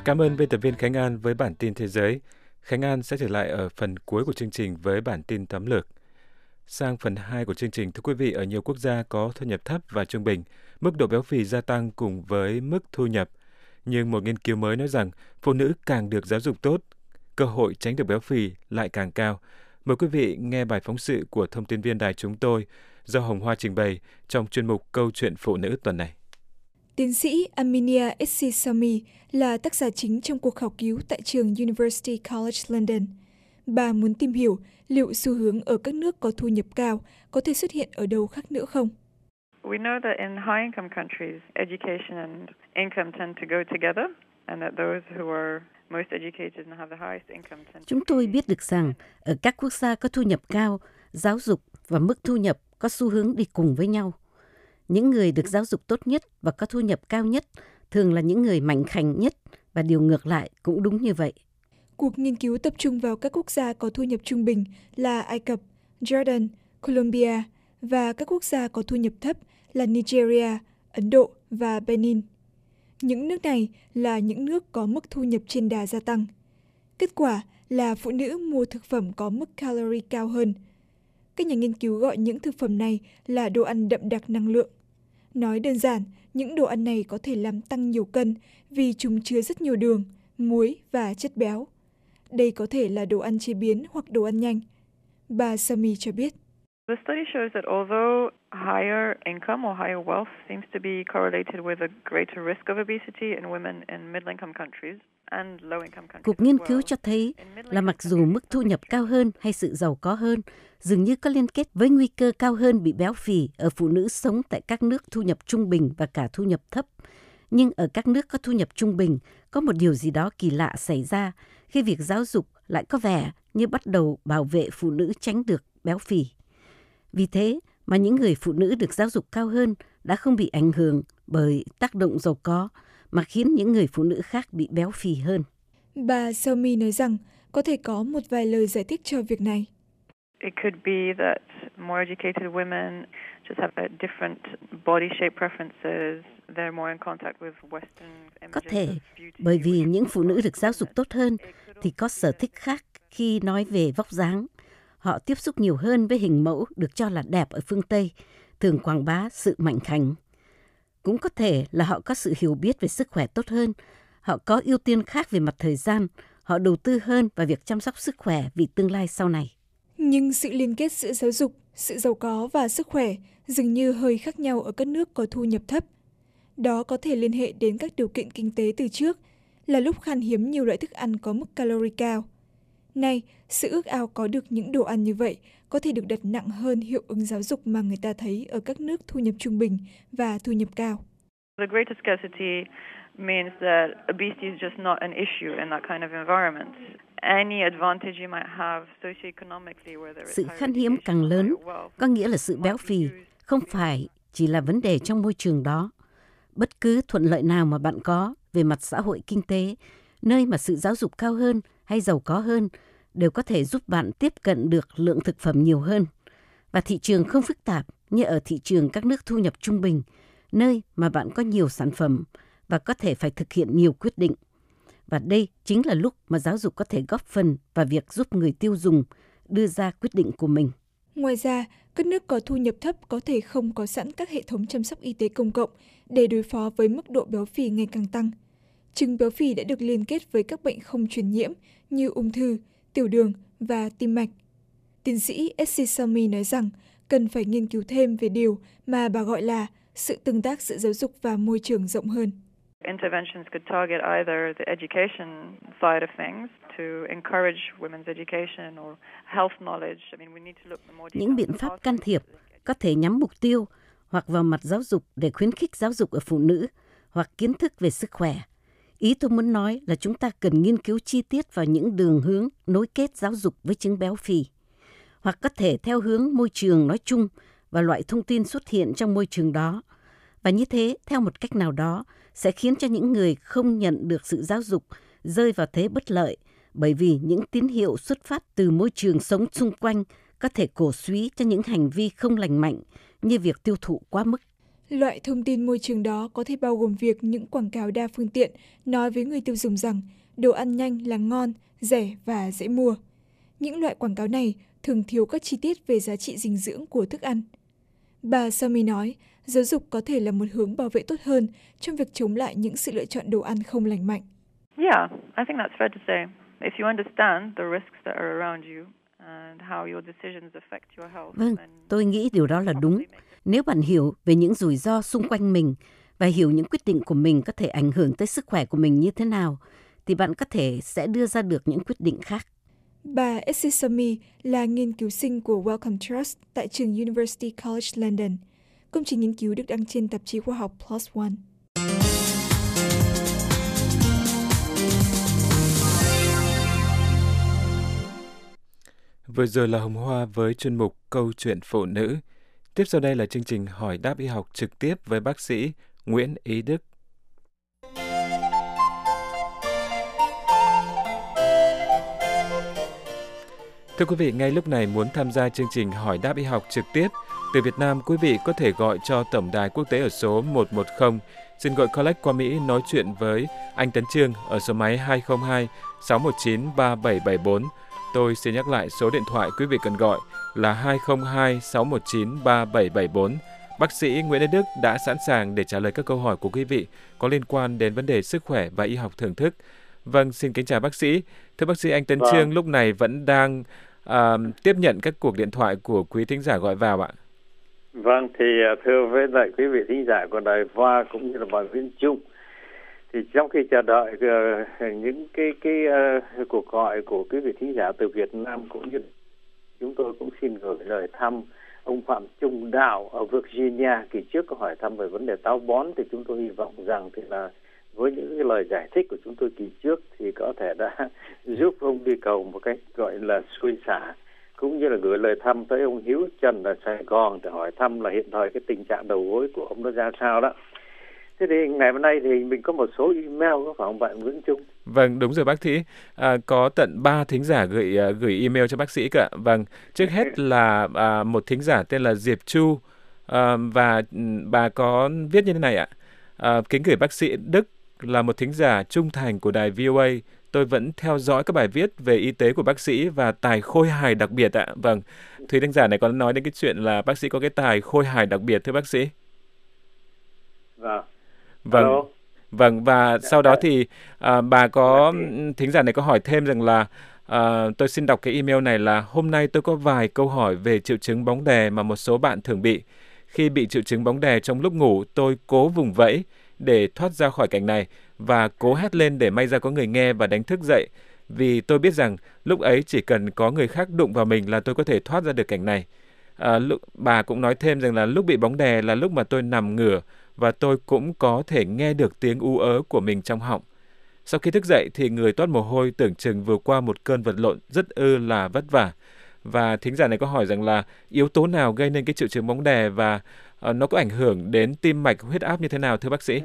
Cảm ơn biên tập viên Khánh An với bản tin thế giới. Khánh An sẽ trở lại ở phần cuối của chương trình với bản tin tóm lược. Sang phần hai của chương trình, thưa quý vị, ở nhiều quốc gia có thu nhập thấp và trung bình, mức độ béo phì gia tăng cùng với mức thu nhập. Nhưng một nghiên cứu mới nói rằng phụ nữ càng được giáo dục tốt, cơ hội tránh được béo phì lại càng cao. Mời quý vị nghe bài phóng sự của thông tin viên đài chúng tôi do Hồng Hoa trình bày trong chuyên mục Câu chuyện phụ nữ tuần này. Tiến sĩ Aminia Essesamy là tác giả chính trong cuộc khảo cứu tại trường University College London. Bà muốn tìm hiểu liệu xu hướng ở các nước có thu nhập cao có thể xuất hiện ở đâu khác nữa không. We know that in high-income countries, education and income tend to go together, and that those who are most educated and have the highest income tend. Chúng tôi biết được rằng ở các quốc gia có thu nhập cao, giáo dục và mức thu nhập có xu hướng đi cùng với nhau. Những người được giáo dục tốt nhất và có thu nhập cao nhất thường là những người mạnh khảnh nhất, và điều ngược lại cũng đúng như vậy. Cuộc nghiên cứu tập trung vào các quốc gia có thu nhập trung bình là Ai Cập, Jordan, Colombia và các quốc gia có thu nhập thấp là Nigeria, Ấn Độ và Benin. Những nước này là những nước có mức thu nhập trên đà gia tăng. Kết quả là phụ nữ mua thực phẩm có mức calorie cao hơn. Các nhà nghiên cứu gọi những thực phẩm này là đồ ăn đậm đặc năng lượng. Nói đơn giản, những đồ ăn này có thể làm tăng nhiều cân vì chúng chứa rất nhiều đường, muối và chất béo. Đây có thể là đồ ăn chế biến hoặc đồ ăn nhanh. Bà Sami cho biết. The study shows that although higher income or higher wealth seems to be correlated with a greater risk of obesity in women in middle-income countries and low-income countries. Cuộc nghiên cứu cho thấy là mặc dù mức thu nhập cao hơn hay sự giàu có hơn dường như có liên kết với nguy cơ cao hơn bị béo phì ở phụ nữ sống tại các nước thu nhập trung bình và cả thu nhập thấp. Nhưng ở các nước có thu nhập trung bình, có một điều gì đó kỳ lạ xảy ra khi việc giáo dục lại có vẻ như bắt đầu bảo vệ phụ nữ tránh được béo phì. Vì thế mà những người phụ nữ được giáo dục cao hơn đã không bị ảnh hưởng bởi tác động giàu có mà khiến những người phụ nữ khác bị béo phì hơn. Bà Sami nói rằng có thể có một vài lời giải thích cho việc này. It could be that more educated women just have a different body shape preferences. They're more in contact with Western. Có thể bởi vì những phụ nữ được giáo dục tốt hơn thì có sở thích khác khi nói về vóc dáng. Họ tiếp xúc nhiều hơn với hình mẫu được cho là đẹp ở phương Tây, thường quảng bá sự mạnh khảnh. Cũng có thể là họ có sự hiểu biết về sức khỏe tốt hơn. Họ có ưu tiên khác về mặt thời gian. Họ đầu tư hơn vào việc chăm sóc sức khỏe vì tương lai sau này. Nhưng sự liên kết giữa giáo dục, sự giàu có và sức khỏe dường như hơi khác nhau ở các nước có thu nhập thấp. Đó có thể liên hệ đến các điều kiện kinh tế từ trước, là lúc khan hiếm nhiều loại thức ăn có mức calorie cao. Nay, sự ước ao có được những đồ ăn như vậy có thể được đặt nặng hơn hiệu ứng giáo dục mà người ta thấy ở các nước thu nhập trung bình và thu nhập cao. The greater scarcity means that obesity is just not an issue in that kind of environment. Any advantage you might have socioeconomically, whether it's sự khan hiếm càng lớn, có nghĩa là sự béo phì không phải chỉ là vấn đề trong môi trường đó. Bất cứ thuận lợi nào mà bạn có về mặt xã hội kinh tế, nơi mà sự giáo dục cao hơn hay giàu có hơn, đều có thể giúp bạn tiếp cận được lượng thực phẩm nhiều hơn. Và thị trường không phức tạp như ở thị trường các nước thu nhập trung bình, nơi mà bạn có nhiều sản phẩm và có thể phải thực hiện nhiều quyết định. Và đây chính là lúc mà giáo dục có thể góp phần vào việc giúp người tiêu dùng đưa ra quyết định của mình. Ngoài ra, các nước có thu nhập thấp có thể không có sẵn các hệ thống chăm sóc y tế công cộng để đối phó với mức độ béo phì ngày càng tăng. Chứng béo phì đã được liên kết với các bệnh không truyền nhiễm như ung thư, tiểu đường và tim mạch. Tiến sĩ Essesamy nói rằng cần phải nghiên cứu thêm về điều mà bà gọi là sự tương tác giữa giáo dục và môi trường rộng hơn. Interventions could target either the education side of things to encourage women's education or health knowledge. I mean, we need to look more deeply. Những biện pháp can thiệp có thể nhắm mục tiêu hoặc vào mặt giáo dục để khuyến khích giáo dục ở phụ nữ hoặc kiến thức về sức khỏe. Ý tôi muốn nói là chúng ta cần nghiên cứu chi tiết vào những đường hướng nối kết giáo dục với chứng béo phì, hoặc có thể theo hướng môi trường nói chung và loại thông tin xuất hiện trong môi trường đó. Và như thế, theo một cách nào đó, sẽ khiến cho những người không nhận được sự giáo dục rơi vào thế bất lợi, bởi vì những tín hiệu xuất phát từ môi trường sống xung quanh có thể cổ suý cho những hành vi không lành mạnh như việc tiêu thụ quá mức. Loại thông tin môi trường đó có thể bao gồm việc những quảng cáo đa phương tiện nói với người tiêu dùng rằng đồ ăn nhanh là ngon, rẻ và dễ mua. Những loại quảng cáo này thường thiếu các chi tiết về giá trị dinh dưỡng của thức ăn. Bà Sami nói, giáo dục có thể là một hướng bảo vệ tốt hơn trong việc chống lại những sự lựa chọn đồ ăn không lành mạnh. Yeah, I think that's fair to say. If you understand the risks that are around you and how your decisions affect your health. Vâng, tôi nghĩ điều đó là đúng. Nếu bạn hiểu về những rủi ro xung quanh mình và hiểu những quyết định của mình có thể ảnh hưởng tới sức khỏe của mình như thế nào, thì bạn có thể sẽ đưa ra được những quyết định khác. Bà Essie Sami là nghiên cứu sinh của Wellcome Trust tại trường University College London. Công trình nghiên cứu được đăng trên tạp chí khoa học Plus One. Vừa rồi là Hồng Hoa với chuyên mục Câu chuyện phụ nữ. Tiếp sau đây là chương trình hỏi đáp y học trực tiếp với bác sĩ Nguyễn Ý Đức. Thưa quý vị, ngay lúc này muốn tham gia chương trình hỏi đáp y học trực tiếp từ Việt Nam, quý vị có thể gọi cho tổng đài quốc tế ở số một một không. Xin gọi Collect qua Mỹ nói chuyện với anh Tấn Trương ở số máy hai không hai sáu một chín ba bảy bảy bốn. Tôi xin nhắc lại số điện thoại quý vị cần gọi là hai không hai sáu một chín ba bảy bảy bốn. Bác sĩ Nguyễn Ý Đức đã sẵn sàng để trả lời các câu hỏi của quý vị có liên quan đến vấn đề sức khỏe và y học thưởng thức. Vâng, xin kính chào bác sĩ. Thưa bác sĩ, anh Tấn vâng. Trương lúc này vẫn đang uh, tiếp nhận các cuộc điện thoại của quý thính giả gọi vào ạ. Vâng, thì thưa với lại quý vị thính giả của Đài Voa cũng như là Đài Viên Trung, thì trong khi chờ đợi uh, những cái cái uh, cuộc gọi của quý vị thính giả từ Việt Nam, cũng như chúng tôi cũng xin gửi lời thăm ông Phạm Trung Đạo ở Virginia. Kỳ trước có hỏi thăm về vấn đề táo bón, thì chúng tôi hy vọng rằng thì là với những cái lời giải thích của chúng tôi kỳ trước thì có thể đã giúp ông đi cầu một cách gọi là xuôi xả, cũng như là gửi lời thăm tới ông Hiếu Trần ở Sài Gòn để hỏi thăm là hiện thời cái tình trạng đầu gối của ông nó ra sao đó. Thế thì ngày hôm nay thì mình có một số email, có phải không bạn Nguyễn Trung? Vâng, đúng rồi bác sĩ. À, có tận ba thính giả gửi uh, gửi email cho bác sĩ cả. Vâng, trước hết là uh, một thính giả tên là Diệp Chu, uh, và bà có viết như thế này ạ. Uh, kính gửi bác sĩ Đức, là một thính giả trung thành của đài vê o a. Tôi vẫn theo dõi các bài viết về y tế của bác sĩ và tài khôi hài đặc biệt ạ. Vâng, thính thính giả này có nói đến cái chuyện là bác sĩ có cái tài khôi hài đặc biệt, thưa bác sĩ. Vâng. Vâng. Hello. Vâng, và sau đó thì à, bà có, thính giả này có hỏi thêm rằng là à, tôi xin đọc cái email này là: hôm nay tôi có vài câu hỏi về triệu chứng bóng đè mà một số bạn thường bị. Khi bị triệu chứng bóng đè trong lúc ngủ, tôi cố vùng vẫy để thoát ra khỏi cảnh này và cố hét lên để may ra có người nghe và đánh thức dậy, vì tôi biết rằng lúc ấy chỉ cần có người khác đụng vào mình là tôi có thể thoát ra được cảnh này. À, lúc, bà cũng nói thêm rằng là lúc bị bóng đè là lúc mà tôi nằm ngửa và tôi cũng có thể nghe được tiếng ú ớ của mình trong họng. Sau khi thức dậy thì người toát mồ hôi, tưởng chừng vừa qua một cơn vật lộn rất ư là vất vả. Và thính giả này có hỏi rằng là yếu tố nào gây nên cái triệu chứng bóng đè và uh, nó có ảnh hưởng đến tim mạch, huyết áp như thế nào thưa bác sĩ?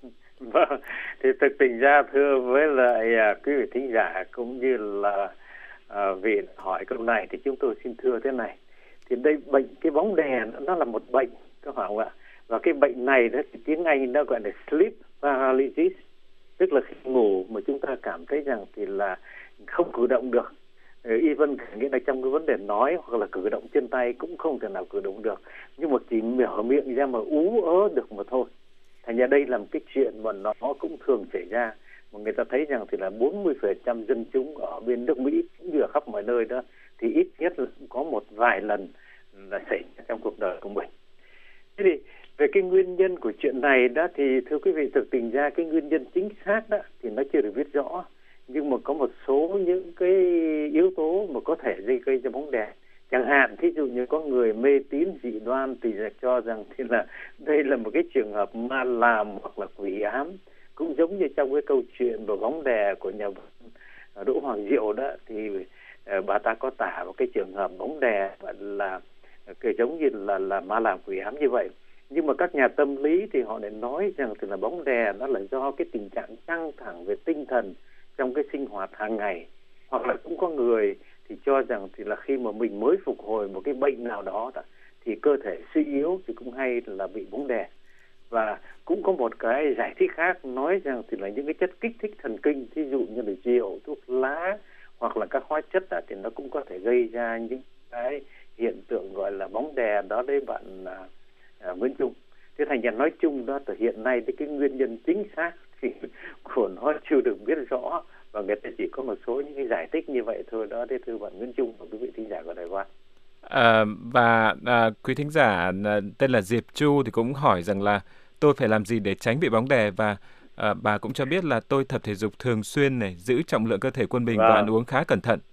Vâng, thì thực tình ra thưa với lại uh, quý vị thính giả cũng như là uh, vị hỏi câu này thì chúng tôi xin thưa thế này. Thì đây bệnh cái bóng đè nó là một bệnh, các bạn ạ. Và cái bệnh này đó thì tiếng Anh nó gọi là sleep paralysis, tức là khi ngủ mà chúng ta cảm thấy rằng thì là không cử động được. Even nghĩa là trong cái vấn đề nói hoặc là cử động chân tay cũng không thể nào cử động được, nhưng mà chỉ mở miệng ra mà ú ớ được mà thôi. Thành ra đây là một cái chuyện mà nó cũng thường xảy ra, mà người ta thấy rằng thì là bốn mươi phần trăm dân chúng ở bên nước Mỹ cũng như ở khắp mọi nơi đó thì ít nhất là có một vài lần là xảy ra trong cuộc đời của mình. Thế thì về cái nguyên nhân của chuyện này đó thì thưa quý vị, thực tình ra cái nguyên nhân chính xác đó thì nó chưa được viết rõ, nhưng mà có một số những cái yếu tố mà có thể gây gây cho bóng đè. Chẳng hạn thí dụ như có người mê tín dị đoan thì cho rằng thì là đây là một cái trường hợp ma làm hoặc là quỷ ám, cũng giống như trong cái câu chuyện về bóng đè của nhà văn Đỗ Hoàng Diệu đó, thì uh, bà ta có tả một cái trường hợp bóng đè là cái giống như là là ma làm quỷ ám như vậy. Nhưng mà các nhà tâm lý thì họ lại nói rằng thì là bóng đè nó là do cái tình trạng căng thẳng về tinh thần trong cái sinh hoạt hàng ngày, hoặc là cũng có người thì cho rằng thì là khi mà mình mới phục hồi một cái bệnh nào đó, đó thì cơ thể suy yếu thì cũng hay là bị bóng đè. Và cũng có một cái giải thích khác nói rằng thì là những cái chất kích thích thần kinh, ví dụ như là rượu, thuốc lá hoặc là các hóa chất đó, thì nó cũng có thể gây ra những cái hiện tượng gọi là bóng đè. Đó đấy bạn à, à, Nguyễn Trung. Thế thành ra nói chung đó, từ hiện nay cái nguyên nhân chính xác thì của nó chưa được biết rõ, và người ta chỉ có một số những cái giải thích như vậy thôi. Đó đấy thưa bạn Nguyễn Trung và quý vị thính giả của Đài Loan. À, và à, quý thính giả à, tên là Diệp Chu thì cũng hỏi rằng là tôi phải làm gì để tránh bị bóng đè, và à, bà cũng cho biết là tôi tập thể dục thường xuyên này, giữ trọng lượng cơ thể quân bình, vâng, và ăn uống khá cẩn thận.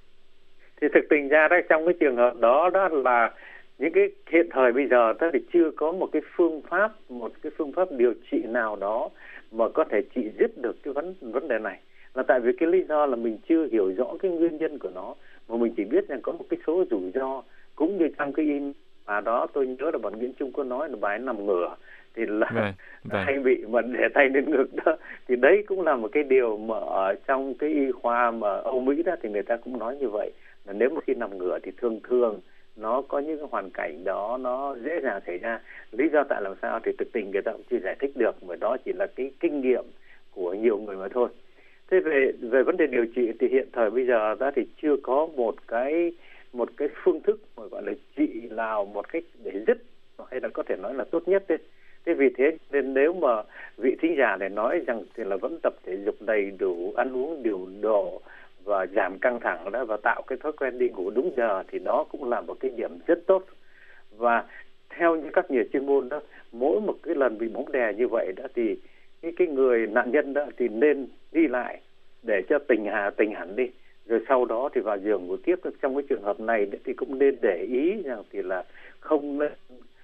Thì thực tình ra đó, trong cái trường hợp đó đó là những cái hiện thời bây giờ ta thì chưa có một cái phương pháp một cái phương pháp điều trị nào đó mà có thể trị dứt được cái vấn vấn đề này, là tại vì cái lý do là mình chưa hiểu rõ cái nguyên nhân của nó, mà mình chỉ biết rằng có một cái số rủi ro. Cũng như trong cái in mà đó tôi nhớ là bạn Nguyễn Trung có nói là bà ấy nằm ngửa thì là vâng, vâng. hay bị mà để tay lên ngực đó, thì đấy cũng là một cái điều mà ở trong cái y khoa mà Âu Mỹ đó thì người ta cũng nói như vậy, là nếu mà khi nằm ngửa thì thường thường nó có những cái hoàn cảnh đó nó dễ dàng xảy ra. Lý do tại làm sao thì thực tình người ta cũng chưa giải thích được, mà đó chỉ là cái kinh nghiệm của nhiều người mà thôi. Thế về về vấn đề điều trị thì hiện thời bây giờ đó thì chưa có một cái một cái phương thức mà gọi là trị nào một cách để dứt, hay là có thể nói là tốt nhất đấy. Thế vì thế nên nếu mà vị thính giả này nói rằng thì là vẫn tập thể dục đầy đủ, ăn uống điều độ và giảm căng thẳng đó, và tạo cái thói quen đi ngủ đúng giờ, thì đó cũng là một cái điểm rất tốt. Và theo như các nhà chuyên môn đó, mỗi một cái lần bị bóng đè như vậy đó thì cái cái người nạn nhân đó thì nên đi lại để cho tỉnh hà tỉnh hẳn đi, rồi sau đó thì vào giường ngủ tiếp. Trong cái trường hợp này thì cũng nên để ý rằng thì là không nên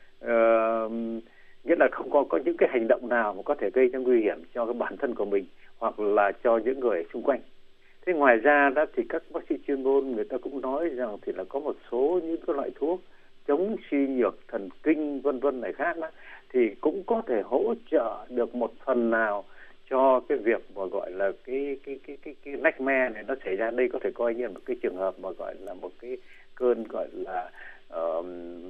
uh, nghĩa là không có có những cái hành động nào mà có thể gây ra nguy hiểm cho cái bản thân của mình hoặc là cho những người xung quanh. Thế ngoài ra đó thì các bác sĩ chuyên môn người ta cũng nói rằng thì là có một số những cái loại thuốc chống suy nhược thần kinh vân vân này khác đó thì cũng có thể hỗ trợ được một phần nào cho cái việc mà gọi là cái cái cái cái cái nightmare này nó xảy ra. Đây có thể coi như một cái trường hợp mà gọi là một cái cơn gọi là uh,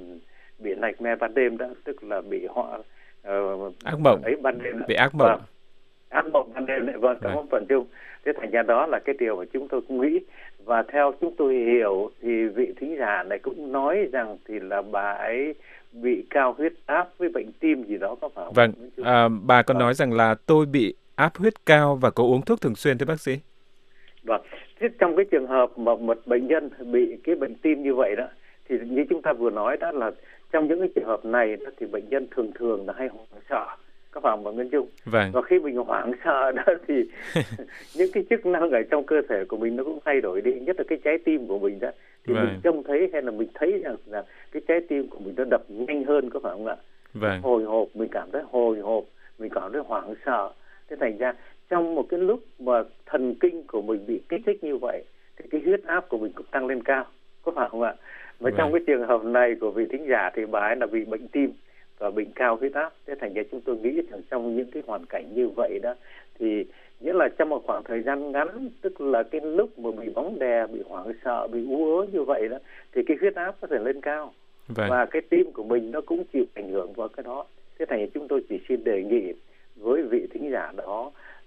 bị nightmare ban đêm đó, tức là bị họ uh, ác mộng ấy ban đêm đó. Bị ác mộng. Vâng, ác mộng ban đêm đấy, vâng, cảm ơn phần chung. Thế thành ra đó là cái điều mà chúng tôi cũng nghĩ, và theo chúng tôi hiểu thì vị thính giả này cũng nói rằng thì là bà ấy bị cao huyết áp với bệnh tim gì đó, có phải không? Vâng, à, bà có vâng. nói rằng là tôi bị áp huyết cao và có uống thuốc thường xuyên thưa bác sĩ. Vâng, thế trong cái trường hợp mà một bệnh nhân bị cái bệnh tim như vậy đó, thì như chúng ta vừa nói đó là trong những cái trường hợp này đó, thì bệnh nhân thường thường là hay hoảng sợ, các bạn bằng Nguyễn Trung. Vâng. Và khi mình hoảng sợ đó thì những cái chức năng ở trong cơ thể của mình nó cũng thay đổi đi, nhất là cái trái tim của mình đó. Thì vâng. mình trông thấy hay là mình thấy rằng là cái trái tim của mình nó đập nhanh hơn, có phải không ạ? Vâng. Hồi hộp, mình cảm thấy hồi hộp, mình cảm thấy hoảng sợ. Thế thành ra trong một cái lúc mà thần kinh của mình bị kích thích như vậy thì cái huyết áp của mình cũng tăng lên cao, có phải không ạ? Và vâng. trong cái trường hợp này của vị thính giả thì bà ấy là bị bệnh tim và bệnh cao huyết áp. Thế thành ra chúng tôi nghĩ rằng trong những cái hoàn cảnh như vậy đó thì nghĩa là trong một khoảng thời gian ngắn, tức là cái lúc mà bị bóng đè, bị hoảng sợ, bị ú ớ như vậy đó thì cái huyết áp có thể lên cao. Vâng. Và cái tim của mình nó cũng chịu ảnh hưởng vào cái đó. Thế thành ra chúng tôi chỉ xin đề nghị với vị thính giả đó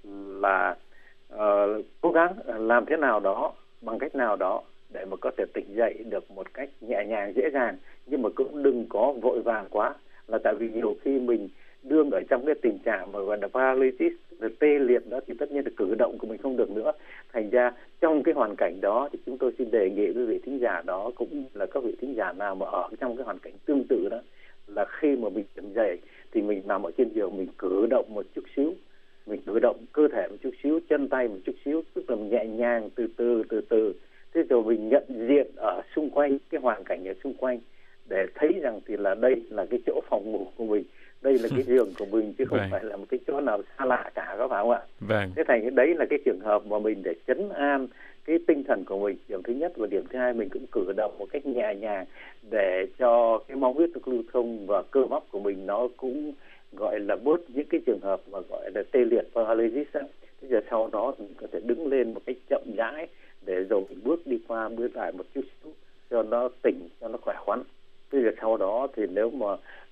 là uh, cố gắng làm thế nào đó, bằng cách nào đó để mà có thể tỉnh dậy được một cách nhẹ nhàng, dễ dàng, nhưng mà cũng đừng có vội vàng quá. Là tại vì nhiều khi mình đương ở trong cái tình trạng mà gọi là paralysis, là tê liệt đó, thì tất nhiên là cử động của mình không được nữa. Thành ra trong cái hoàn cảnh đó thì chúng tôi xin đề nghị với vị thính giả đó, cũng là các vị thính giả nào mà ở trong cái hoàn cảnh tương tự đó, là khi mà mình tỉnh dậy thì mình nằm ở trên giường, mình cử động một chút xíu, mình cử động cơ thể một chút xíu, chân tay một chút xíu, tức là nhẹ nhàng, từ từ từ từ. Thế rồi mình nhận diện ở xung quanh, cái hoàn cảnh ở xung quanh, để thấy rằng thì là đây là cái chỗ phòng ngủ của mình, đây là cái giường của mình, chứ không vâng. phải là một cái chỗ nào xa lạ cả, có phải không ạ? Vâng. Thế thành cái đấy là cái trường hợp mà mình để trấn an cái tinh thần của mình, điểm thứ nhất. Và điểm thứ hai, mình cũng cử động một cách nhẹ nhàng để cho cái máu huyết được lưu thông và cơ bắp của mình nó cũng gọi là bớt những cái trường hợp mà gọi là tê liệt paralysis á. Thế giờ sau đó mình có thể đứng lên một cách chậm rãi để rồi mình bước đi qua bước lại một chút xíu cho nó tỉnh, cho nó khỏe khoắn. Bây giờ sau đó thì nếu mà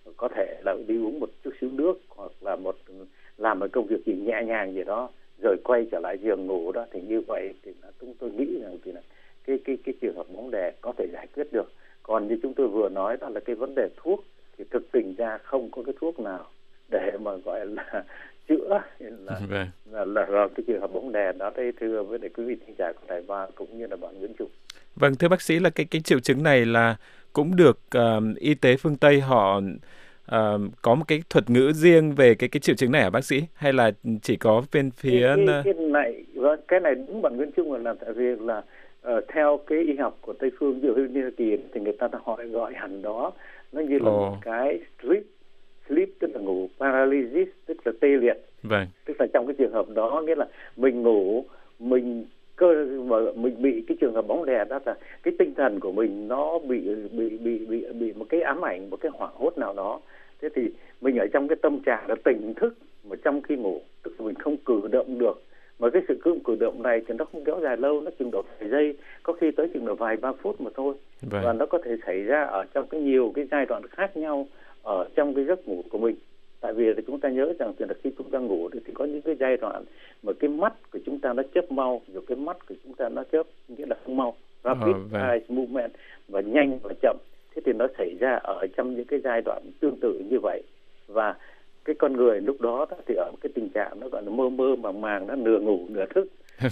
có thể là đi uống một chút xíu nước hoặc là một làm một công việc gì nhẹ nhàng gì đó rồi quay trở lại giường ngủ đó, thì như vậy thì là chúng tôi nghĩ rằng thì là cái cái cái trường hợp bóng đè có thể giải quyết được. Còn như chúng tôi vừa nói đó là cái vấn đề thuốc thì thực tình ra không có cái thuốc nào để mà gọi là chữa là, là, là, là, là cái trường hợp bóng đè đó. Đây thưa với lại quý vị thính giả của Đài Ba cũng như là bạn Nguyễn Trung. Vâng, thưa bác sĩ, là cái cái triệu chứng này là cũng được uh, y tế phương Tây họ uh, có một cái thuật ngữ riêng về cái cái triệu chứng này hả bác sĩ, hay là chỉ có bên phía cái, cái, cái này cái này đúng bạn Nguyễn Trung là tại vì là uh, theo cái y học của Tây phương, ví dụ như thì thì người ta hỏi gọi hẳn đó nó như là oh. một cái sleep sleep tức là ngủ, paralysis tức là tê liệt. Vâng. Tức là trong cái trường hợp đó nghĩa là mình ngủ, mình cơ mà mình bị cái trường hợp bóng đè đó là cái tinh thần của mình nó bị bị bị bị bị một cái ám ảnh, một cái hoảng hốt nào đó. Thế thì mình ở trong cái tâm trạng là tỉnh thức mà trong khi ngủ, tức là mình không cử động được. Mà cái sự cử cử động này thì nó không kéo dài lâu, nó chừng độ vài giây, có khi tới chừng độ vài ba phút mà thôi. Vâng. Và nó có thể xảy ra ở trong cái nhiều cái giai đoạn khác nhau ở trong cái giấc ngủ của mình. Tại vì là chúng ta nhớ rằng thì là khi chúng ta ngủ thì có những cái giai đoạn mà cái mắt của chúng ta nó chớp mau, rồi cái mắt của chúng ta nó chớp nghĩa là không mau, rapid oh, eye movement, và nhanh và chậm. Thế thì nó xảy ra ở trong những cái giai đoạn tương tự như vậy. Và cái con người lúc đó thì ở cái tình trạng nó gọi là mơ mơ màng màng, nó nửa ngủ nửa thức,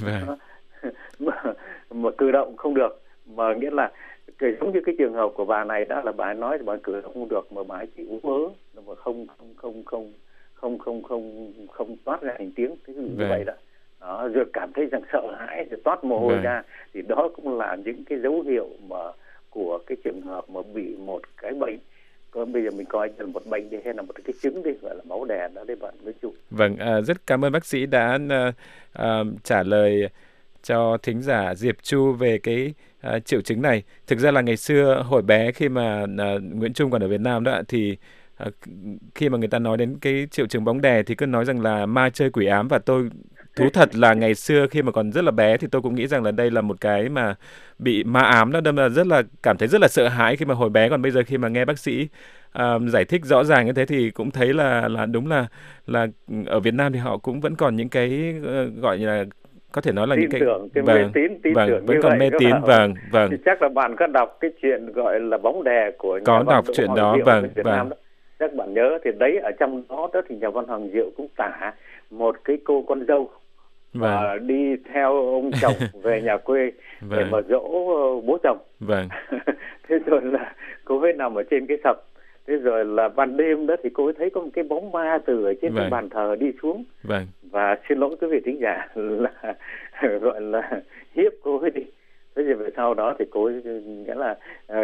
mà, mà cử động không được, mà nghĩa là giống như cái trường hợp của bà này đó là bà nói bà cử động không được mà bà chỉ ú ớ mà không không không không không không không không toát ra thành tiếng, thế như vậy đó. Đó, rồi cảm thấy rằng sợ hãi rồi toát mồ hôi ra, thì đó cũng là những cái dấu hiệu mà của cái trường hợp mà bị một cái bệnh. Còn bây giờ mình coi là một bệnh đi hay là một cái chứng đi, gọi là máu đè đó đấy bạn nói chung. Vâng, à, rất cảm ơn bác sĩ đã à, à, trả lời cho thính giả Diệp Chu về cái à, triệu chứng này. Thực ra là ngày xưa hồi bé khi mà à, Nguyễn Trung còn ở Việt Nam đó thì à, khi mà người ta nói đến cái triệu chứng bóng đè thì cứ nói rằng là ma chơi quỷ ám, và tôi thú thật là ngày xưa khi mà còn rất là bé thì tôi cũng nghĩ rằng là đây là một cái mà bị ma ám đó, đâm là rất là cảm thấy rất là sợ hãi khi mà hồi bé. Còn bây giờ khi mà nghe bác sĩ uh, giải thích rõ ràng như thế thì cũng thấy là là đúng là là ở Việt Nam thì họ cũng vẫn còn những cái uh, gọi như là có thể nói là tin những cái, tưởng, cái vâng, mê tín, tin vâng, tưởng vẫn như còn vậy, mê tín, vâng, vâng. Thì chắc là bạn có đọc cái chuyện gọi là bóng đè của nhà có văn đọc Đỗ chuyện Hoàng đó, Diệu vâng, Việt vâng. Nam đó. Chắc bạn nhớ thì đấy ở trong đó đó thì nhà văn Hoàng Diệu cũng tả một cái cô con dâu vâng. và đi theo ông chồng về nhà quê vâng. để mà dỗ bố chồng. Vâng. Thế rồi là cô ấy nằm ở trên cái sập. Thế rồi là ban đêm đó thì cô ấy thấy có một cái bóng ma từ ở trên vâng. cái bàn thờ đi xuống. Vâng. Và xin lỗi quý vị thính giả là gọi là hiếp cô ấy đi. Thế thì về sau đó thì cô ấy nghĩa là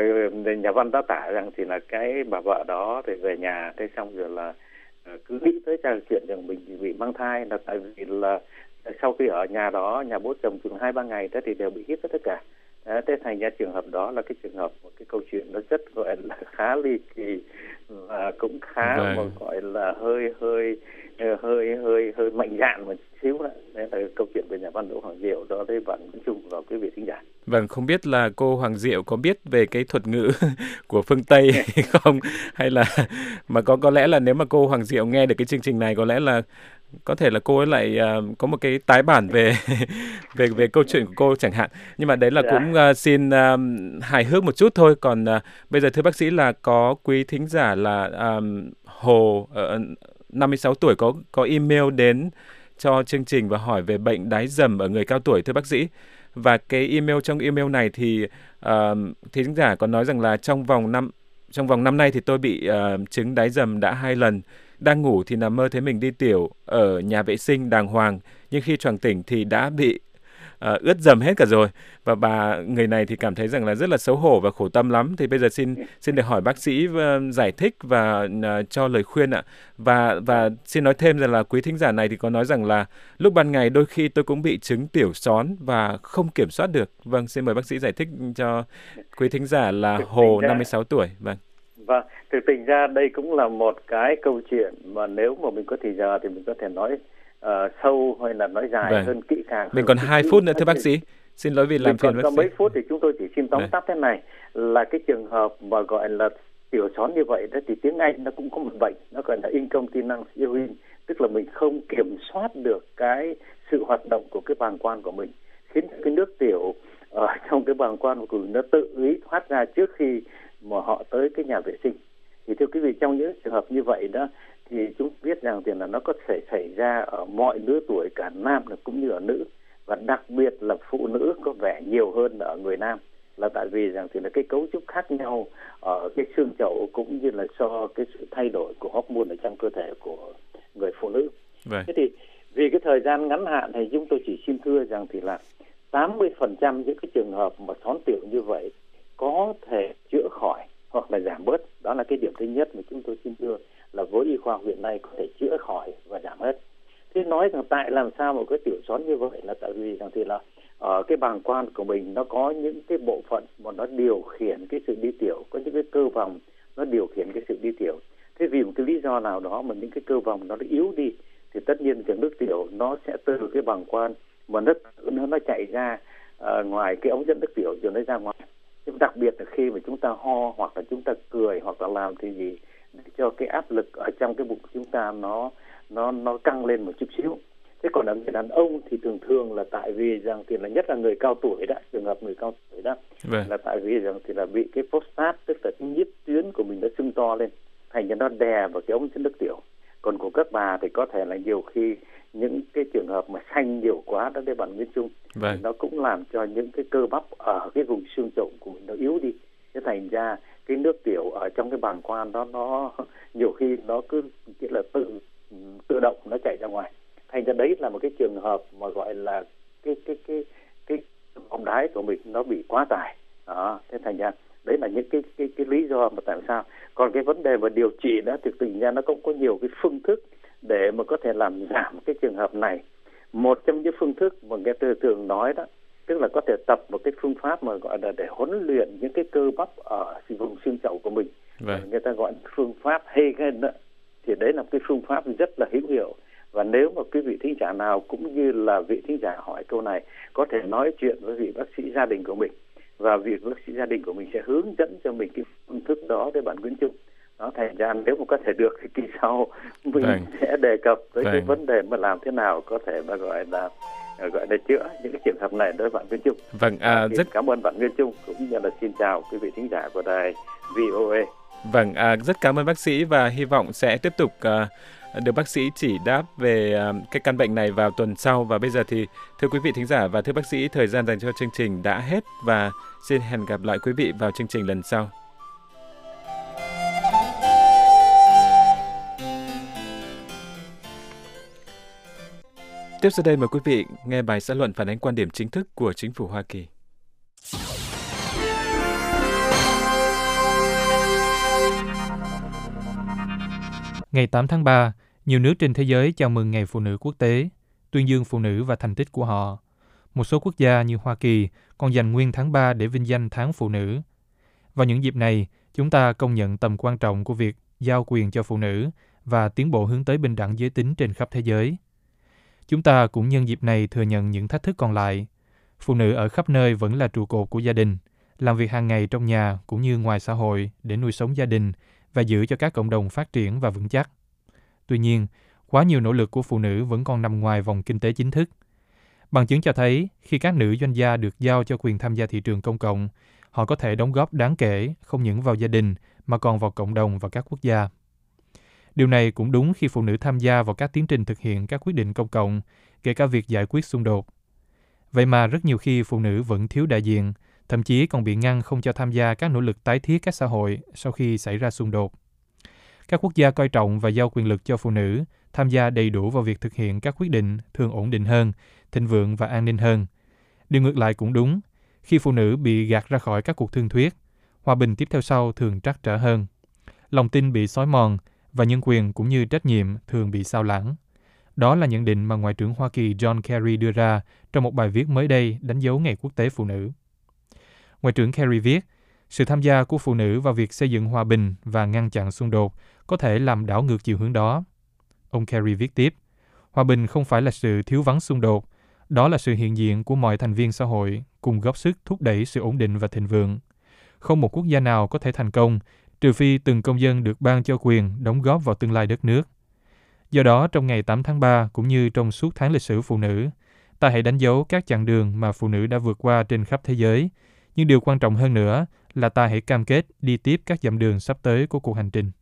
nhà văn đã tả rằng thì là cái bà vợ đó thì về nhà thế xong rồi là cứ nghĩ tới chuyện rằng mình bị mang thai, là tại vì là sau khi ở nhà đó, nhà bố chồng chừng hai ba ngày đó thì đều bị hiếp tất cả. Đấy, thế thành ra trường hợp đó là cái trường hợp một cái câu chuyện nó rất gọi là khá ly kỳ và cũng khá vâng. mà gọi là hơi hơi hơi hơi hơi mạnh dạn một xíu đó. Đấy là câu chuyện về nhà văn Đỗ Hoàng Diệu đó đấy bạn Nguyễn Trung và quý vị thính giả. Vâng, không biết là cô Hoàng Diệu có biết về cái thuật ngữ của phương Tây hay không, hay là mà có có lẽ là nếu mà cô Hoàng Diệu nghe được cái chương trình này có lẽ là có thể là cô ấy lại uh, có một cái tái bản về về về câu chuyện của cô chẳng hạn. Nhưng mà đấy là cũng uh, xin uh, hài hước một chút thôi. Còn uh, bây giờ thưa bác sĩ là có quý thính giả là um, Hồ uh, năm mươi sáu tuổi có có email đến cho chương trình và hỏi về bệnh đái dầm ở người cao tuổi thưa bác sĩ. Và cái email trong email này thì uh, thính giả có nói rằng là trong vòng năm trong vòng năm nay thì tôi bị uh, chứng đái dầm đã hai lần. Đang ngủ thì nằm mơ thấy mình đi tiểu ở nhà vệ sinh đàng hoàng, nhưng khi choàng tỉnh thì đã bị uh, ướt dầm hết cả rồi. Và bà người này thì cảm thấy rằng là rất là xấu hổ và khổ tâm lắm. Thì bây giờ xin xin được hỏi bác sĩ uh, giải thích và uh, cho lời khuyên ạ. Và và xin nói thêm rằng là quý thính giả này thì có nói rằng là lúc ban ngày đôi khi tôi cũng bị chứng tiểu xón và không kiểm soát được. Vâng, xin mời bác sĩ giải thích cho quý thính giả là Hồ năm mươi sáu tuổi. Vâng. Vâng, thực tình ra đây cũng là một cái câu chuyện mà nếu mà mình có thời giờ thì mình có thể nói uh, sâu hay là nói dài vâng. hơn, kỹ càng. Mình còn hai phút nữa thưa bác sĩ. Xin lỗi vì làm phiền bác sĩ. Còn mấy phút thì chúng tôi chỉ xin tóm tắt thế này, là cái trường hợp mà gọi là tiểu xón như vậy đó thì tiếng Anh nó cũng có một bệnh, nó gọi là incontinence urine, tức là mình không kiểm soát được cái sự hoạt động của cái bàng quang của mình, khiến cái nước tiểu ở trong cái bàng quang của mình nó tự ý thoát ra trước khi mà họ tới cái nhà vệ sinh. Thì thưa quý vị, trong những trường hợp như vậy đó thì chúng biết rằng thì là nó có thể xảy ra ở mọi lứa tuổi, cả nam cũng như ở nữ, và đặc biệt là phụ nữ có vẻ nhiều hơn ở người nam, là tại vì rằng thì là cái cấu trúc khác nhau ở cái xương chậu cũng như là do cái sự thay đổi của hormone ở trong cơ thể của người phụ nữ. Vậy. Thế thì vì cái thời gian ngắn hạn thì chúng tôi chỉ xin thưa rằng thì là tám mươi phần trăm những cái trường hợp mà xón tiểu như vậy có thể chữa khỏi hoặc là giảm bớt. Đó là cái điểm thứ nhất mà chúng tôi xin thưa, là với y khoa hiện nay có thể chữa khỏi và giảm hết. Thế nói rằng tại làm sao mà cái tiểu xón như vậy, là tại vì rằng thì là ở cái bàng quang của mình nó có những cái bộ phận mà nó điều khiển cái sự đi tiểu, có những cái cơ vòng nó điều khiển cái sự đi tiểu. Thế vì một cái lý do nào đó mà những cái cơ vòng nó yếu đi thì tất nhiên cái nước tiểu nó sẽ từ cái bàng quang mà nó nó, nó chạy ra uh, ngoài cái ống dẫn nước tiểu rồi nó ra ngoài. Đặc biệt là khi mà chúng ta ho hoặc là chúng ta cười hoặc là làm thì gì để cho cái áp lực ở trong cái bụng chúng ta nó nó nó căng lên một chút xíu. Thế còn ở người đàn ông thì thường thường là tại vì rằng thì là nhất là người cao tuổi đó, trường hợp người cao tuổi đó, Vậy. là tại vì rằng thì là bị cái prostate, tức là cái nhiếp tuyến của mình nó sưng to lên, thành ra nó đè vào cái ống dẫn nước tiểu. Còn của các bà thì có thể là nhiều khi những cái trường hợp mà xanh nhiều quá đó, đấy bạn Nguyễn Trung, nó cũng làm cho những cái cơ bắp ở cái vùng xương chậu của mình nó yếu đi. Thế thành ra cái nước tiểu ở trong cái bàng quang đó nó nhiều khi nó cứ nghĩa là tự tự động nó chạy ra ngoài. Thành ra đấy là một cái trường hợp mà gọi là cái cái cái cái vòng đái của mình nó bị quá tải. Đó, thế thành ra đấy là những cái cái cái lý do mà tại sao. Còn cái vấn đề mà điều trị đó thì tự nhiên nó cũng có nhiều cái phương thức để mà có thể làm giảm cái trường hợp này. Một trong những phương thức mà người ta thường nói đó, tức là có thể tập một cái phương pháp mà gọi là để huấn luyện những cái cơ bắp ở vùng xương chậu của mình. Vậy. Người ta gọi phương pháp Hagen đó. Thì đấy là một cái phương pháp rất là hữu hiệu. Và nếu mà quý vị thính giả nào cũng như là vị thính giả hỏi câu này, có thể nói chuyện với vị bác sĩ gia đình của mình, và vị bác sĩ gia đình của mình sẽ hướng dẫn cho mình cái phương thức đó để bạn Nguyễn Trung. Nó thành ra nếu mà có thể được thì kỳ sau mình vâng. sẽ đề cập tới vâng. cái vấn đề mà làm thế nào có thể mà gọi là gọi là chữa những cái trường hợp này đối với bạn Nguyễn Trung. Vâng, à, rất cảm ơn bạn Nguyễn Trung, cũng như là xin chào quý vị thính giả của đài vê o a. Vâng, à, rất cảm ơn bác sĩ và hy vọng sẽ tiếp tục à, được bác sĩ chỉ đáp về à, cái căn bệnh này vào tuần sau. Và bây giờ thì thưa quý vị thính giả và thưa bác sĩ, thời gian dành cho chương trình đã hết và xin hẹn gặp lại quý vị vào chương trình lần sau. Tiếp sau đây mời quý vị nghe bài xã luận phản ánh quan điểm chính thức của chính phủ Hoa Kỳ. Ngày tám tháng ba, nhiều nước trên thế giới chào mừng Ngày Phụ nữ Quốc tế, tuyên dương phụ nữ và thành tích của họ. Một số quốc gia như Hoa Kỳ còn dành nguyên tháng ba để vinh danh tháng phụ nữ. Vào những dịp này, chúng ta công nhận tầm quan trọng của việc giao quyền cho phụ nữ và tiến bộ hướng tới bình đẳng giới tính trên khắp thế giới. Chúng ta cũng nhân dịp này thừa nhận những thách thức còn lại. Phụ nữ ở khắp nơi vẫn là trụ cột của gia đình, làm việc hàng ngày trong nhà cũng như ngoài xã hội để nuôi sống gia đình và giữ cho các cộng đồng phát triển và vững chắc. Tuy nhiên, quá nhiều nỗ lực của phụ nữ vẫn còn nằm ngoài vòng kinh tế chính thức. Bằng chứng cho thấy, khi các nữ doanh gia được giao cho quyền tham gia thị trường công cộng, họ có thể đóng góp đáng kể không những vào gia đình mà còn vào cộng đồng và các quốc gia. Điều này cũng đúng khi phụ nữ tham gia vào các tiến trình thực hiện các quyết định công cộng, kể cả việc giải quyết xung đột. Vậy mà rất nhiều khi phụ nữ vẫn thiếu đại diện, thậm chí còn bị ngăn không cho tham gia các nỗ lực tái thiết các xã hội sau khi xảy ra xung đột. Các quốc gia coi trọng và giao quyền lực cho phụ nữ tham gia đầy đủ vào việc thực hiện các quyết định thường ổn định hơn, thịnh vượng và an ninh hơn. Điều ngược lại cũng đúng, khi phụ nữ bị gạt ra khỏi các cuộc thương thuyết, hòa bình tiếp theo sau thường trắc trở hơn. Lòng tin bị xói mòn và nhân quyền cũng như trách nhiệm thường bị sao lãng. Đó là nhận định mà Ngoại trưởng Hoa Kỳ John Kerry đưa ra trong một bài viết mới đây đánh dấu Ngày Quốc tế Phụ nữ. Ngoại trưởng Kerry viết, sự tham gia của phụ nữ vào việc xây dựng hòa bình và ngăn chặn xung đột có thể làm đảo ngược chiều hướng đó. Ông Kerry viết tiếp, hòa bình không phải là sự thiếu vắng xung đột, đó là sự hiện diện của mọi thành viên xã hội cùng góp sức thúc đẩy sự ổn định và thịnh vượng. Không một quốc gia nào có thể thành công trừ phi từng công dân được ban cho quyền đóng góp vào tương lai đất nước. Do đó, trong ngày tám tháng ba, cũng như trong suốt tháng lịch sử phụ nữ, ta hãy đánh dấu các chặng đường mà phụ nữ đã vượt qua trên khắp thế giới. Nhưng điều quan trọng hơn nữa là ta hãy cam kết đi tiếp các dặm đường sắp tới của cuộc hành trình.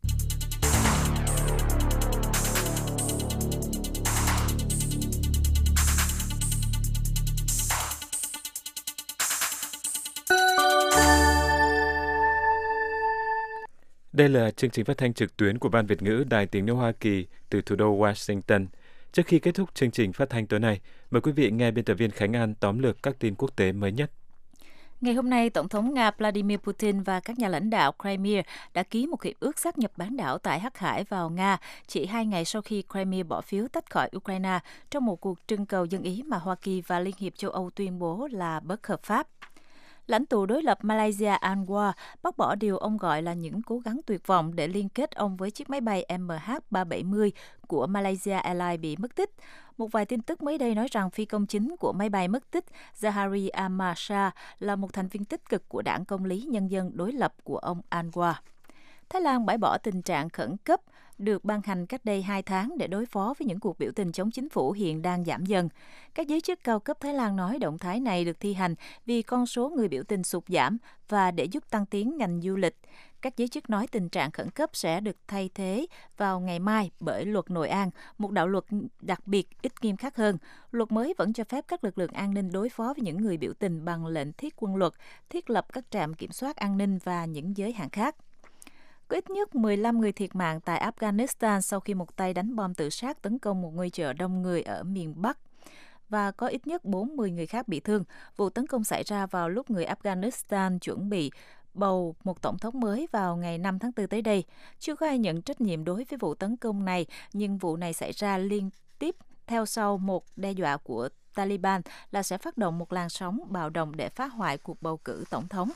Đây là chương trình phát thanh trực tuyến của Ban Việt ngữ Đài Tiếng nói Hoa Kỳ từ thủ đô Washington. Trước khi kết thúc chương trình phát thanh tối nay, mời quý vị nghe biên tập viên Khánh An tóm lược các tin quốc tế mới nhất. Ngày hôm nay, Tổng thống Nga Vladimir Putin và các nhà lãnh đạo Crimea đã ký một hiệp ước sáp nhập bán đảo tại Hắc Hải vào Nga chỉ hai ngày sau khi Crimea bỏ phiếu tách khỏi Ukraine trong một cuộc trưng cầu dân Ý mà Hoa Kỳ và Liên hiệp châu Âu tuyên bố là bất hợp pháp. Lãnh tụ đối lập Malaysia Anwar bác bỏ điều ông gọi là những cố gắng tuyệt vọng để liên kết ông với chiếc máy bay M H ba bảy mươi của Malaysia Airlines bị mất tích. Một vài tin tức mới đây nói rằng phi công chính của máy bay mất tích Zahari Ahmad Shah là một thành viên tích cực của đảng Công lý Nhân dân đối lập của ông Anwar. Thái Lan bãi bỏ tình trạng khẩn cấp được ban hành cách đây hai tháng để đối phó với những cuộc biểu tình chống chính phủ hiện đang giảm dần. Các giới chức cao cấp Thái Lan nói động thái này được thi hành vì con số người biểu tình sụt giảm và để giúp tăng tiến ngành du lịch. Các giới chức nói tình trạng khẩn cấp sẽ được thay thế vào ngày mai bởi luật Nội An, một đạo luật đặc biệt ít nghiêm khắc hơn. Luật mới vẫn cho phép các lực lượng an ninh đối phó với những người biểu tình bằng lệnh thiết quân luật, thiết lập các trạm kiểm soát an ninh và những giới hạn khác. Có ít nhất mười lăm người thiệt mạng tại Afghanistan sau khi một tay đánh bom tự sát tấn công một ngôi chợ đông người ở miền Bắc và có ít nhất bốn mươi người khác bị thương. Vụ tấn công xảy ra vào lúc người Afghanistan chuẩn bị bầu một tổng thống mới vào ngày năm tháng tư tới đây. Chưa có ai nhận trách nhiệm đối với vụ tấn công này, nhưng vụ này xảy ra liên tiếp theo sau một đe dọa của Taliban là sẽ phát động một làn sóng bạo động để phá hoại cuộc bầu cử tổng thống.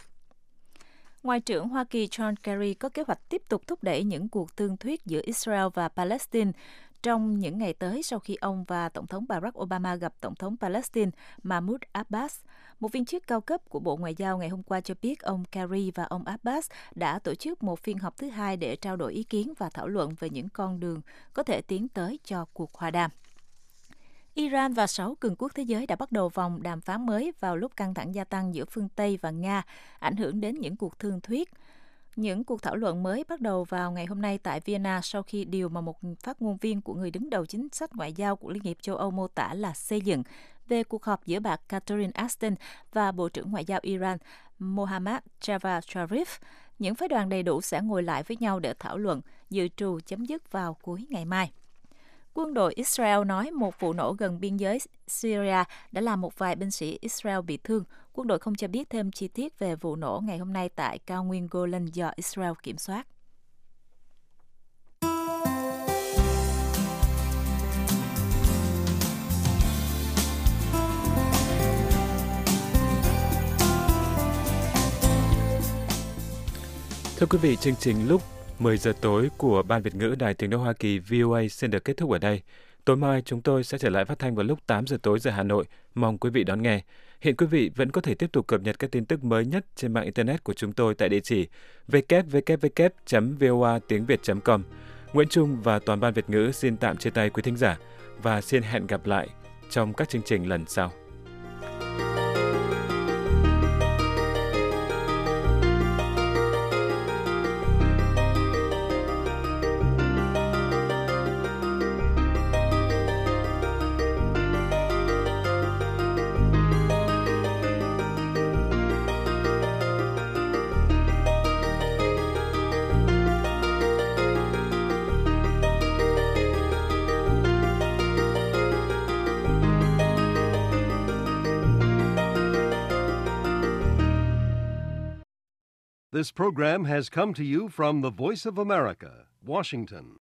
Ngoại trưởng Hoa Kỳ John Kerry có kế hoạch tiếp tục thúc đẩy những cuộc thương thuyết giữa Israel và Palestine trong những ngày tới sau khi ông và Tổng thống Barack Obama gặp Tổng thống Palestine Mahmoud Abbas. Một viên chức cao cấp của Bộ Ngoại giao ngày hôm qua cho biết ông Kerry và ông Abbas đã tổ chức một phiên họp thứ hai để trao đổi ý kiến và thảo luận về những con đường có thể tiến tới cho cuộc hòa đàm. Iran và sáu cường quốc thế giới đã bắt đầu vòng đàm phán mới vào lúc căng thẳng gia tăng giữa phương Tây và Nga, ảnh hưởng đến những cuộc thương thuyết. Những cuộc thảo luận mới bắt đầu vào ngày hôm nay tại Vienna sau khi điều mà một phát ngôn viên của người đứng đầu chính sách ngoại giao của Liên hiệp châu Âu mô tả là xây dựng về cuộc họp giữa bà Catherine Ashton và Bộ trưởng Ngoại giao Iran Mohammad Javad Zarif. Những phái đoàn đầy đủ sẽ ngồi lại với nhau để thảo luận, dự trù chấm dứt vào cuối ngày mai. Quân đội Israel nói một vụ nổ gần biên giới Syria đã làm một vài binh sĩ Israel bị thương. Quân đội không cho biết thêm chi tiết về vụ nổ ngày hôm nay tại cao nguyên Golan do Israel kiểm soát. Thưa quý vị, chương trình lúc mười giờ tối của Ban Việt ngữ Đài Tiếng nói Hoa Kỳ vê o a xin được kết thúc ở đây. Tối mai chúng tôi sẽ trở lại phát thanh vào lúc tám giờ tối giờ Hà Nội. Mong quý vị đón nghe. Hiện quý vị vẫn có thể tiếp tục cập nhật các tin tức mới nhất trên mạng Internet của chúng tôi tại địa chỉ w w w chấm v o a tiếng việt chấm com. Nguyễn Trung và toàn Ban Việt ngữ xin tạm chia tay quý thính giả và xin hẹn gặp lại trong các chương trình lần sau. This program has come to you from the Voice of America, Washington.